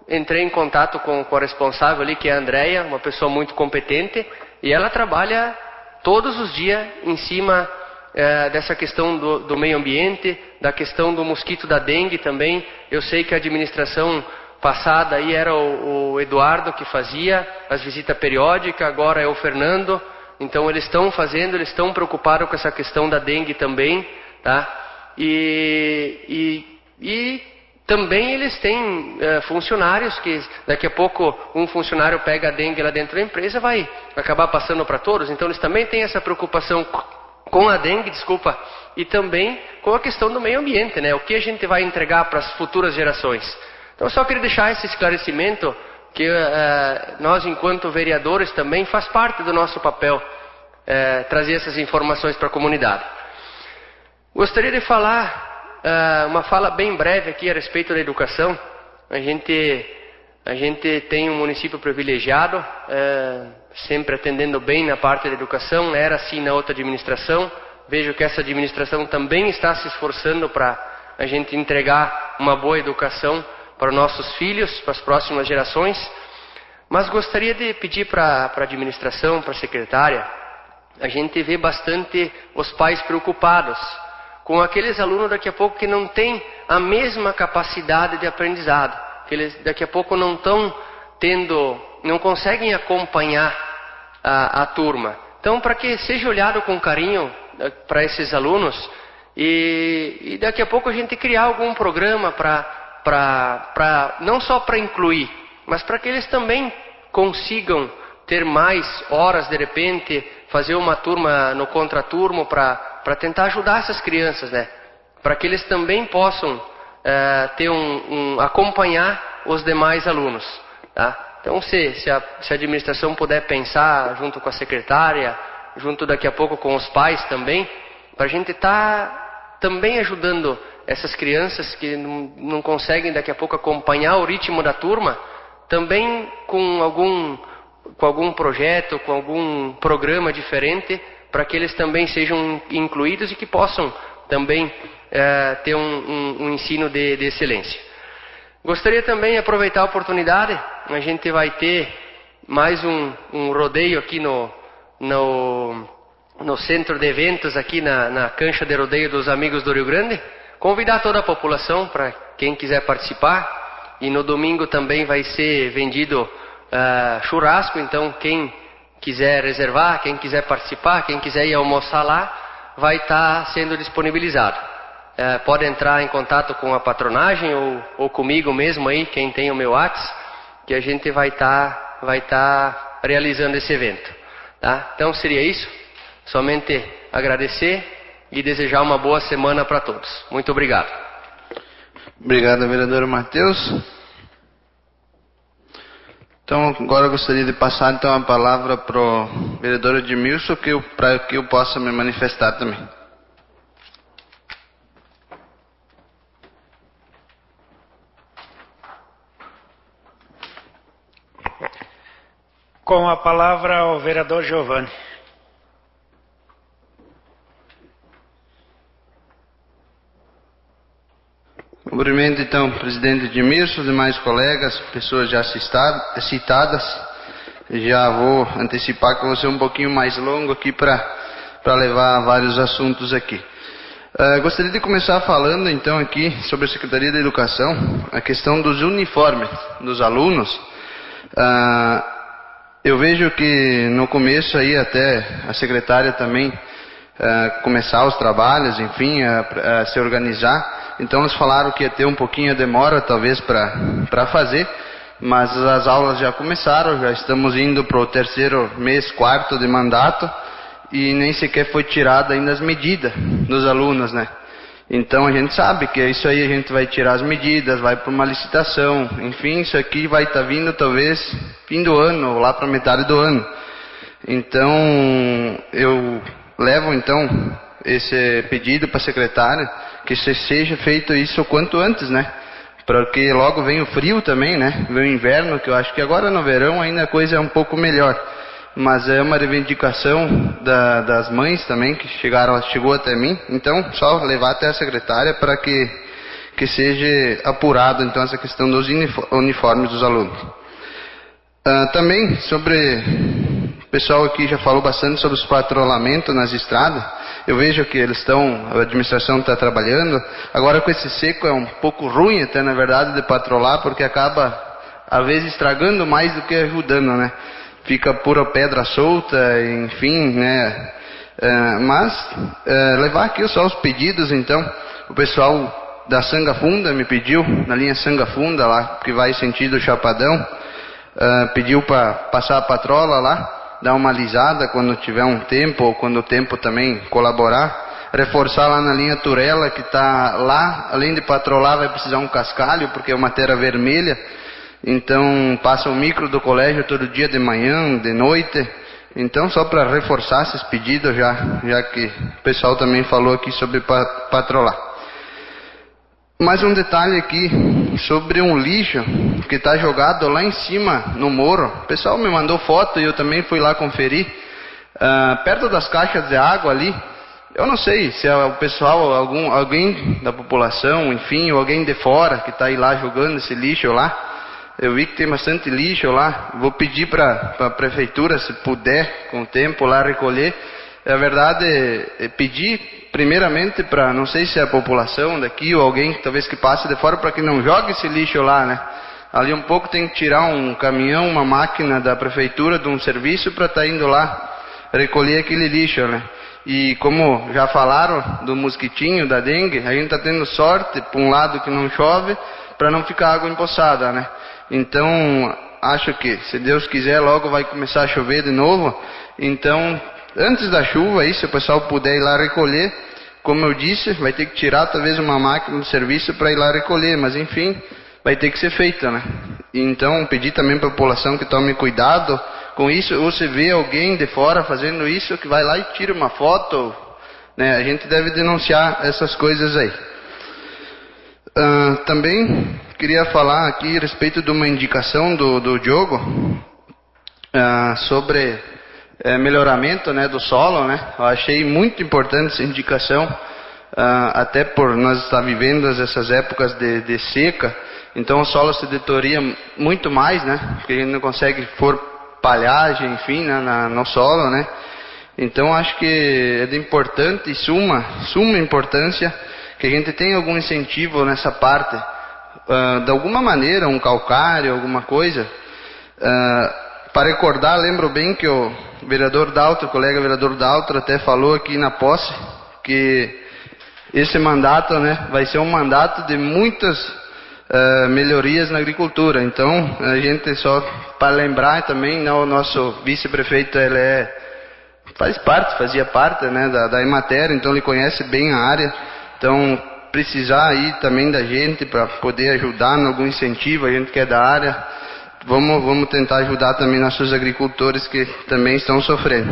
entrei em contato com, com a responsável ali, que é a Andréia, uma pessoa muito competente, e ela trabalha todos os dias em cima é, dessa questão do, do meio ambiente, da questão do mosquito da dengue também. Eu sei que a administração passada aí era o, o Eduardo que fazia as visitas periódicas, agora é o Fernando. Então eles estão fazendo, eles estão preocupados com essa questão da dengue também, tá? E, e, e também eles têm uh, funcionários que daqui a pouco um funcionário pega a dengue lá dentro da empresa, vai acabar passando para todos. Então eles também têm essa preocupação com a dengue, desculpa, e também com a questão do meio ambiente, né? O que a gente vai entregar para as futuras gerações. Então eu só queria deixar esse esclarecimento que uh, nós, enquanto vereadores, também faz parte do nosso papel uh, trazer essas informações para a comunidade. Gostaria de falar Uh, uma fala bem breve aqui a respeito da educação. A gente, a gente tem um município privilegiado, uh, sempre atendendo bem na parte da educação, era assim na outra administração. Vejo que essa administração também está se esforçando para a gente entregar uma boa educação para os nossos filhos, para as próximas gerações. Mas gostaria de pedir para a administração, para a secretária, a gente vê bastante os pais preocupados com aqueles alunos daqui a pouco que não têm a mesma capacidade de aprendizado, que eles daqui a pouco não estão tendo, não conseguem acompanhar a, a turma. Então, para que seja olhado com carinho para esses alunos e, e daqui a pouco a gente criar algum programa para, para, para não só para incluir, mas para que eles também consigam ter mais horas de repente, fazer uma turma no contraturno para para tentar ajudar essas crianças, né? Para que eles também possam uh, ter um, um, acompanhar os demais alunos, tá? Então, se, se, a, se a administração puder pensar junto com a secretária, junto daqui a pouco com os pais também, para a gente estar tá também ajudando essas crianças que não, não conseguem daqui a pouco acompanhar o ritmo da turma, também com algum, com algum projeto, com algum programa diferente, para que eles também sejam incluídos e que possam também é, ter um, um, um ensino de, de excelência. Gostaria também de aproveitar a oportunidade, a gente vai ter mais um, um rodeio aqui no, no, no centro de eventos, aqui na, na cancha de rodeio dos Amigos do Rio Grande. Convidar toda a população para quem quiser participar, e no domingo também vai ser vendido uh, churrasco, então quem quiser reservar, quem quiser participar, quem quiser ir almoçar lá, vai estar sendo disponibilizado. É, pode entrar em contato com a patronagem ou, ou comigo mesmo aí, quem tem o meu WhatsApp, que a gente vai estar vai estar realizando esse evento. Tá? Então seria isso, somente agradecer e desejar uma boa semana para todos. Muito obrigado. Obrigado, vereador Matheus. Então, agora eu gostaria de passar então a palavra para o vereador Edmilson, que para que eu possa me manifestar também. Com a palavra o vereador Giovanni. Cumprimento então o presidente Edmilson, os demais colegas, pessoas já citadas. Já vou antecipar que eu vou ser um pouquinho mais longo aqui para levar vários assuntos aqui. Uh, gostaria de começar falando então aqui sobre a Secretaria da Educação, a questão dos uniformes dos alunos. Uh, eu vejo que no começo aí até a secretária também uh, começar os trabalhos, enfim, a, a se organizar. Então eles falaram que ia ter um pouquinho de demora talvez para fazer, mas as aulas já começaram, já estamos indo para o terceiro mês, quarto de mandato, e nem sequer foi tirada ainda as medidas dos alunos, né? Então a gente sabe que isso aí a gente vai tirar as medidas, vai para uma licitação, enfim, isso aqui vai estar tá vindo talvez fim do ano, ou lá para metade do ano. Então eu levo então esse pedido para a secretária, que seja feito isso o quanto antes, né? Porque logo vem o frio também, né? Vem o inverno, que eu acho que agora no verão ainda a coisa é um pouco melhor. Mas é uma reivindicação da, das mães também, que chegaram, chegou até mim. Então, só levar até a secretária para que, que seja apurado então essa questão dos uniformes dos alunos. Uh, também sobre, o pessoal aqui já falou bastante sobre os patrulhamentos nas estradas. Eu vejo que eles estão, a administração está trabalhando. Agora com esse seco é um pouco ruim até na verdade de patrulhar, porque acaba às vezes estragando mais do que ajudando, né? Fica pura pedra solta, enfim, né? Uh, mas uh, levar aqui só os pedidos então. O pessoal da Sanga Funda me pediu, na linha Sanga Funda lá, que vai sentido Chapadão, uh, pediu para passar a patrola lá, dar uma alisada quando tiver um tempo, ou quando o tempo também colaborar, reforçar lá na linha Turela, que está lá, além de patrolar vai precisar um cascalho, porque é uma terra vermelha, então passa o micro do colégio todo dia de manhã, de noite, então só para reforçar esses pedidos, já, já que o pessoal também falou aqui sobre patrolar. Mais um detalhe aqui sobre um lixo que está jogado lá em cima no morro. O pessoal me mandou foto e eu também fui lá conferir, uh, perto das caixas de água ali. Eu não sei se é o pessoal, algum, alguém da população, enfim, ou alguém de fora que está aí lá jogando esse lixo lá. Eu vi que tem bastante lixo lá. Vou pedir para a prefeitura, se puder, com o tempo, lá recolher. A verdade é, é pedir, primeiramente, para, não sei se é a população daqui ou alguém talvez que passe de fora, para que não jogue esse lixo lá, né? Ali um pouco tem que tirar um caminhão, uma máquina da prefeitura, de um serviço, para estar tá indo lá recolher aquele lixo, né? E como já falaram do mosquitinho, da dengue, a gente está tendo sorte, por um lado que não chove, para não ficar água empoçada, né? Então, acho que, se Deus quiser, logo vai começar a chover de novo. Então, antes da chuva, aí, se o pessoal puder ir lá recolher, como eu disse, vai ter que tirar talvez uma máquina do serviço para ir lá recolher, mas enfim, vai ter que ser feito, né? Então, pedir também para a população que tome cuidado com isso, ou se vê alguém de fora fazendo isso, que vai lá e tira uma foto, né? A gente deve denunciar essas coisas aí. Uh, também queria falar aqui a respeito de uma indicação do, do Diogo uh, sobre uh, melhoramento, né, do solo, né? Eu achei muito importante essa indicação, uh, até por nós estar vivendo essas épocas de, de seca, então o solo se deterioria muito mais, né? Porque a gente não consegue pôr palhagem, enfim, né, na, no solo, né? Então acho que é de importante e suma, suma importância que a gente tenha algum incentivo nessa parte, uh, de alguma maneira, um calcário, alguma coisa. Uh, para recordar, lembro bem que o vereador Daltro, o colega vereador Daltro, até falou aqui na posse que esse mandato, né, vai ser um mandato de muitas uh, melhorias na agricultura. Então, a gente só para lembrar também, né, o nosso vice-prefeito, ele é, faz parte, fazia parte, né, da, da Emater, então ele conhece bem a área. Então, precisar aí também da gente para poder ajudar em algum incentivo, a gente que é da área, vamos, vamos tentar ajudar também nossos agricultores que também estão sofrendo.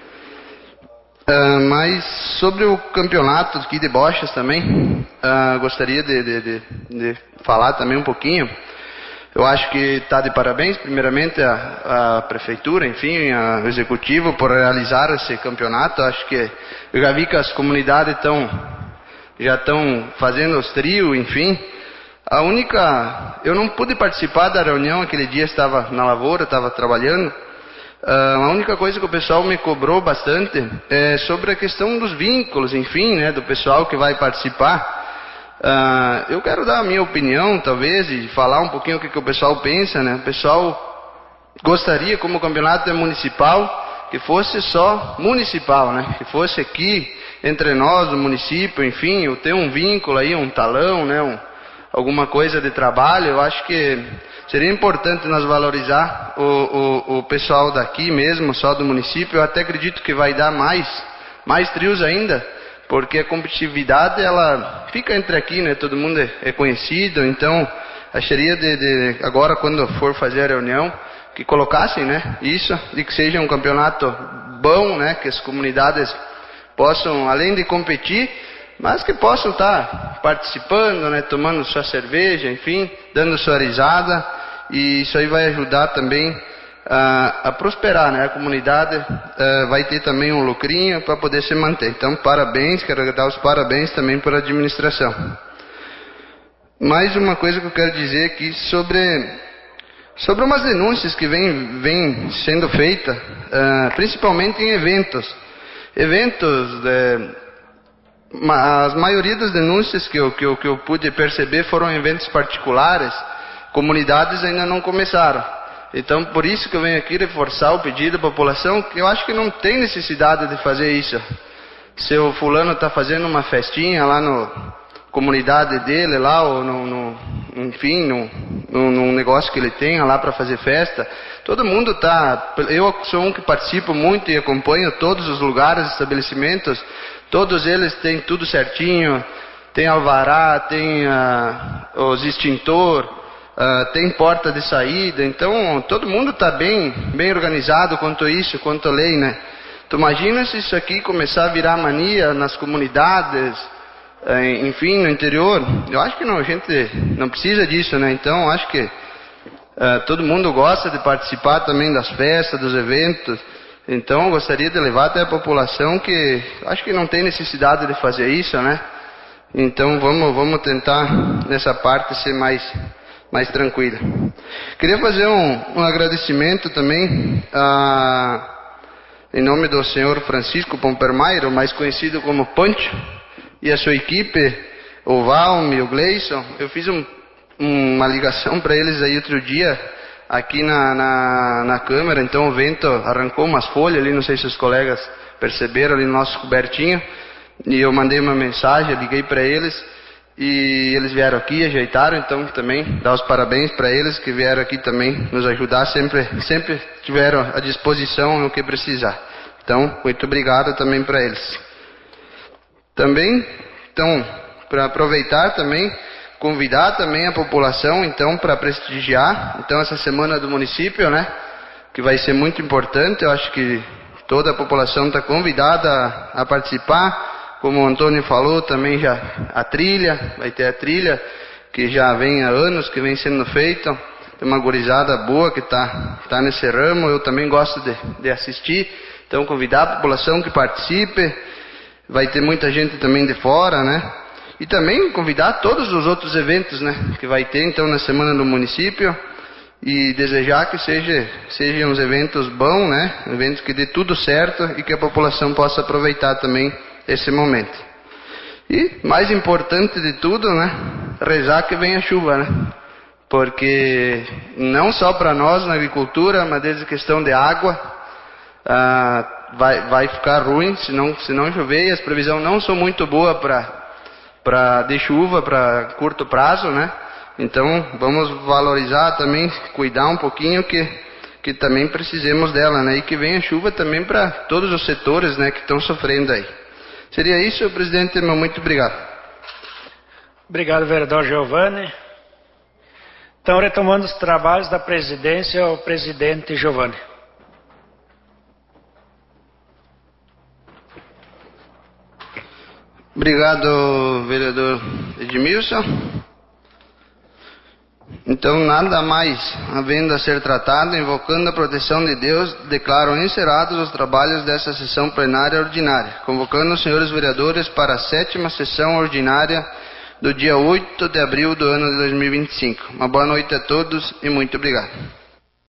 Uh, mas sobre o campeonato aqui de bochas também, uh, gostaria de, de, de, de falar também um pouquinho. Eu acho que está de parabéns, primeiramente, a, a prefeitura, enfim, a, o executivo, por realizar esse campeonato. Acho que eu já vi que as comunidades estão... já estão fazendo os trios, enfim. A única... eu não pude participar da reunião, aquele dia estava na lavoura, estava trabalhando. Uh, a única coisa que o pessoal me cobrou bastante é sobre a questão dos vínculos, enfim, né, do pessoal que vai participar. Uh, eu quero dar a minha opinião, talvez, e falar um pouquinho o que, que o pessoal pensa, né. O pessoal gostaria, como o campeonato é municipal, que fosse só municipal, né, que fosse aqui entre nós, o município, enfim, eu ter um vínculo aí, um talão, né, um, alguma coisa de trabalho. Eu acho que seria importante nós valorizar o, o, o pessoal daqui mesmo, só do município. Eu até acredito que vai dar mais, mais trios ainda, porque a competitividade, ela fica entre aqui, né, todo mundo é, é conhecido, então acharia de, de, agora quando for fazer a reunião, que colocassem, né, isso, de que seja um campeonato bom, né, que as comunidades possam, além de competir, mas que possam estar participando, né, tomando sua cerveja, enfim, dando sua risada, e isso aí vai ajudar também a, a prosperar, né, a comunidade uh, vai ter também um lucrinho para poder se manter. Então, parabéns, quero dar os parabéns também para a administração. mais uma coisa que eu quero dizer aqui sobre, sobre umas denúncias que vêm vem sendo feitas, uh, principalmente em eventos. Eventos, de, a maioria das denúncias que eu, que, eu, que eu pude perceber foram em eventos particulares, comunidades ainda não começaram. Então, por isso que eu venho aqui reforçar o pedido da população, que eu acho que não tem necessidade de fazer isso. Se o fulano está fazendo uma festinha lá na comunidade dele, lá, ou no, no, enfim, no, no, no negócio que ele tenha lá para fazer festa, todo mundo está... Eu sou um que participo muito e acompanho todos os lugares, estabelecimentos, todos eles têm tudo certinho, tem alvará, tem ah, os extintor, Uh, tem porta de saída, então todo mundo está bem, bem organizado quanto a isso, quanto a lei, né? Tu imagina se isso aqui começar a virar mania nas comunidades, uh, enfim, no interior? Eu acho que não, a gente não precisa disso, né? Então acho que uh, todo mundo gosta de participar também das festas, dos eventos, então eu gostaria de levar até a população que acho que não tem necessidade de fazer isso, né? Então vamos, vamos tentar nessa parte ser mais... mais tranquila. Queria fazer um, um agradecimento também a, em nome do senhor Francisco Pompermayer, mais conhecido como Pancho, e a sua equipe, o Valme, o Gleison. Eu fiz um, uma ligação para eles aí outro dia, aqui na, na, na câmara, então o vento arrancou umas folhas ali, não sei se os colegas perceberam ali no nosso cobertinho, e eu mandei uma mensagem, liguei para eles, e eles vieram aqui, ajeitaram, então também dar os parabéns para eles que vieram aqui também nos ajudar, sempre, sempre tiveram à disposição no que precisar. Então, muito obrigado também para eles. Também, então, para aproveitar também, convidar também a população, então, para prestigiar, então, essa semana do município, né, que vai ser muito importante, eu acho que toda a população está convidada a, a participar. Como o Antônio falou, também já a trilha, vai ter a trilha, que já vem há anos, que vem sendo feita. Tem uma gurizada boa que está tá nesse ramo, eu também gosto de, de assistir. Então, convidar a população que participe, vai ter muita gente também de fora, né? E também convidar todos os outros eventos, né? Que vai ter, então, na Semana do Município. E desejar que seja, sejam uns eventos bons, né? Eventos que dê tudo certo e que a população possa aproveitar também esse momento. E mais importante de tudo, né, rezar que venha chuva, né, porque não só para nós na agricultura, mas desde a questão de água, ah, vai, vai ficar ruim se não, se não chover, e as previsões não são muito boas para para de chuva para curto prazo, né, então vamos valorizar também, cuidar um pouquinho que que também precisemos dela, né, e que venha chuva também para todos os setores, né, que estão sofrendo aí. Seria isso, presidente, meu muito obrigado. Obrigado, vereador Giovanni. Então, retomando os trabalhos da presidência, o presidente Giovanni. Obrigado, vereador Edmilson. Então, nada mais havendo a ser tratado, invocando a proteção de Deus, declaro encerrados os trabalhos dessa sessão plenária ordinária, convocando os senhores vereadores para a sétima sessão ordinária do dia oito de abril do ano de dois mil e vinte e cinco. Uma boa noite a todos e muito obrigado.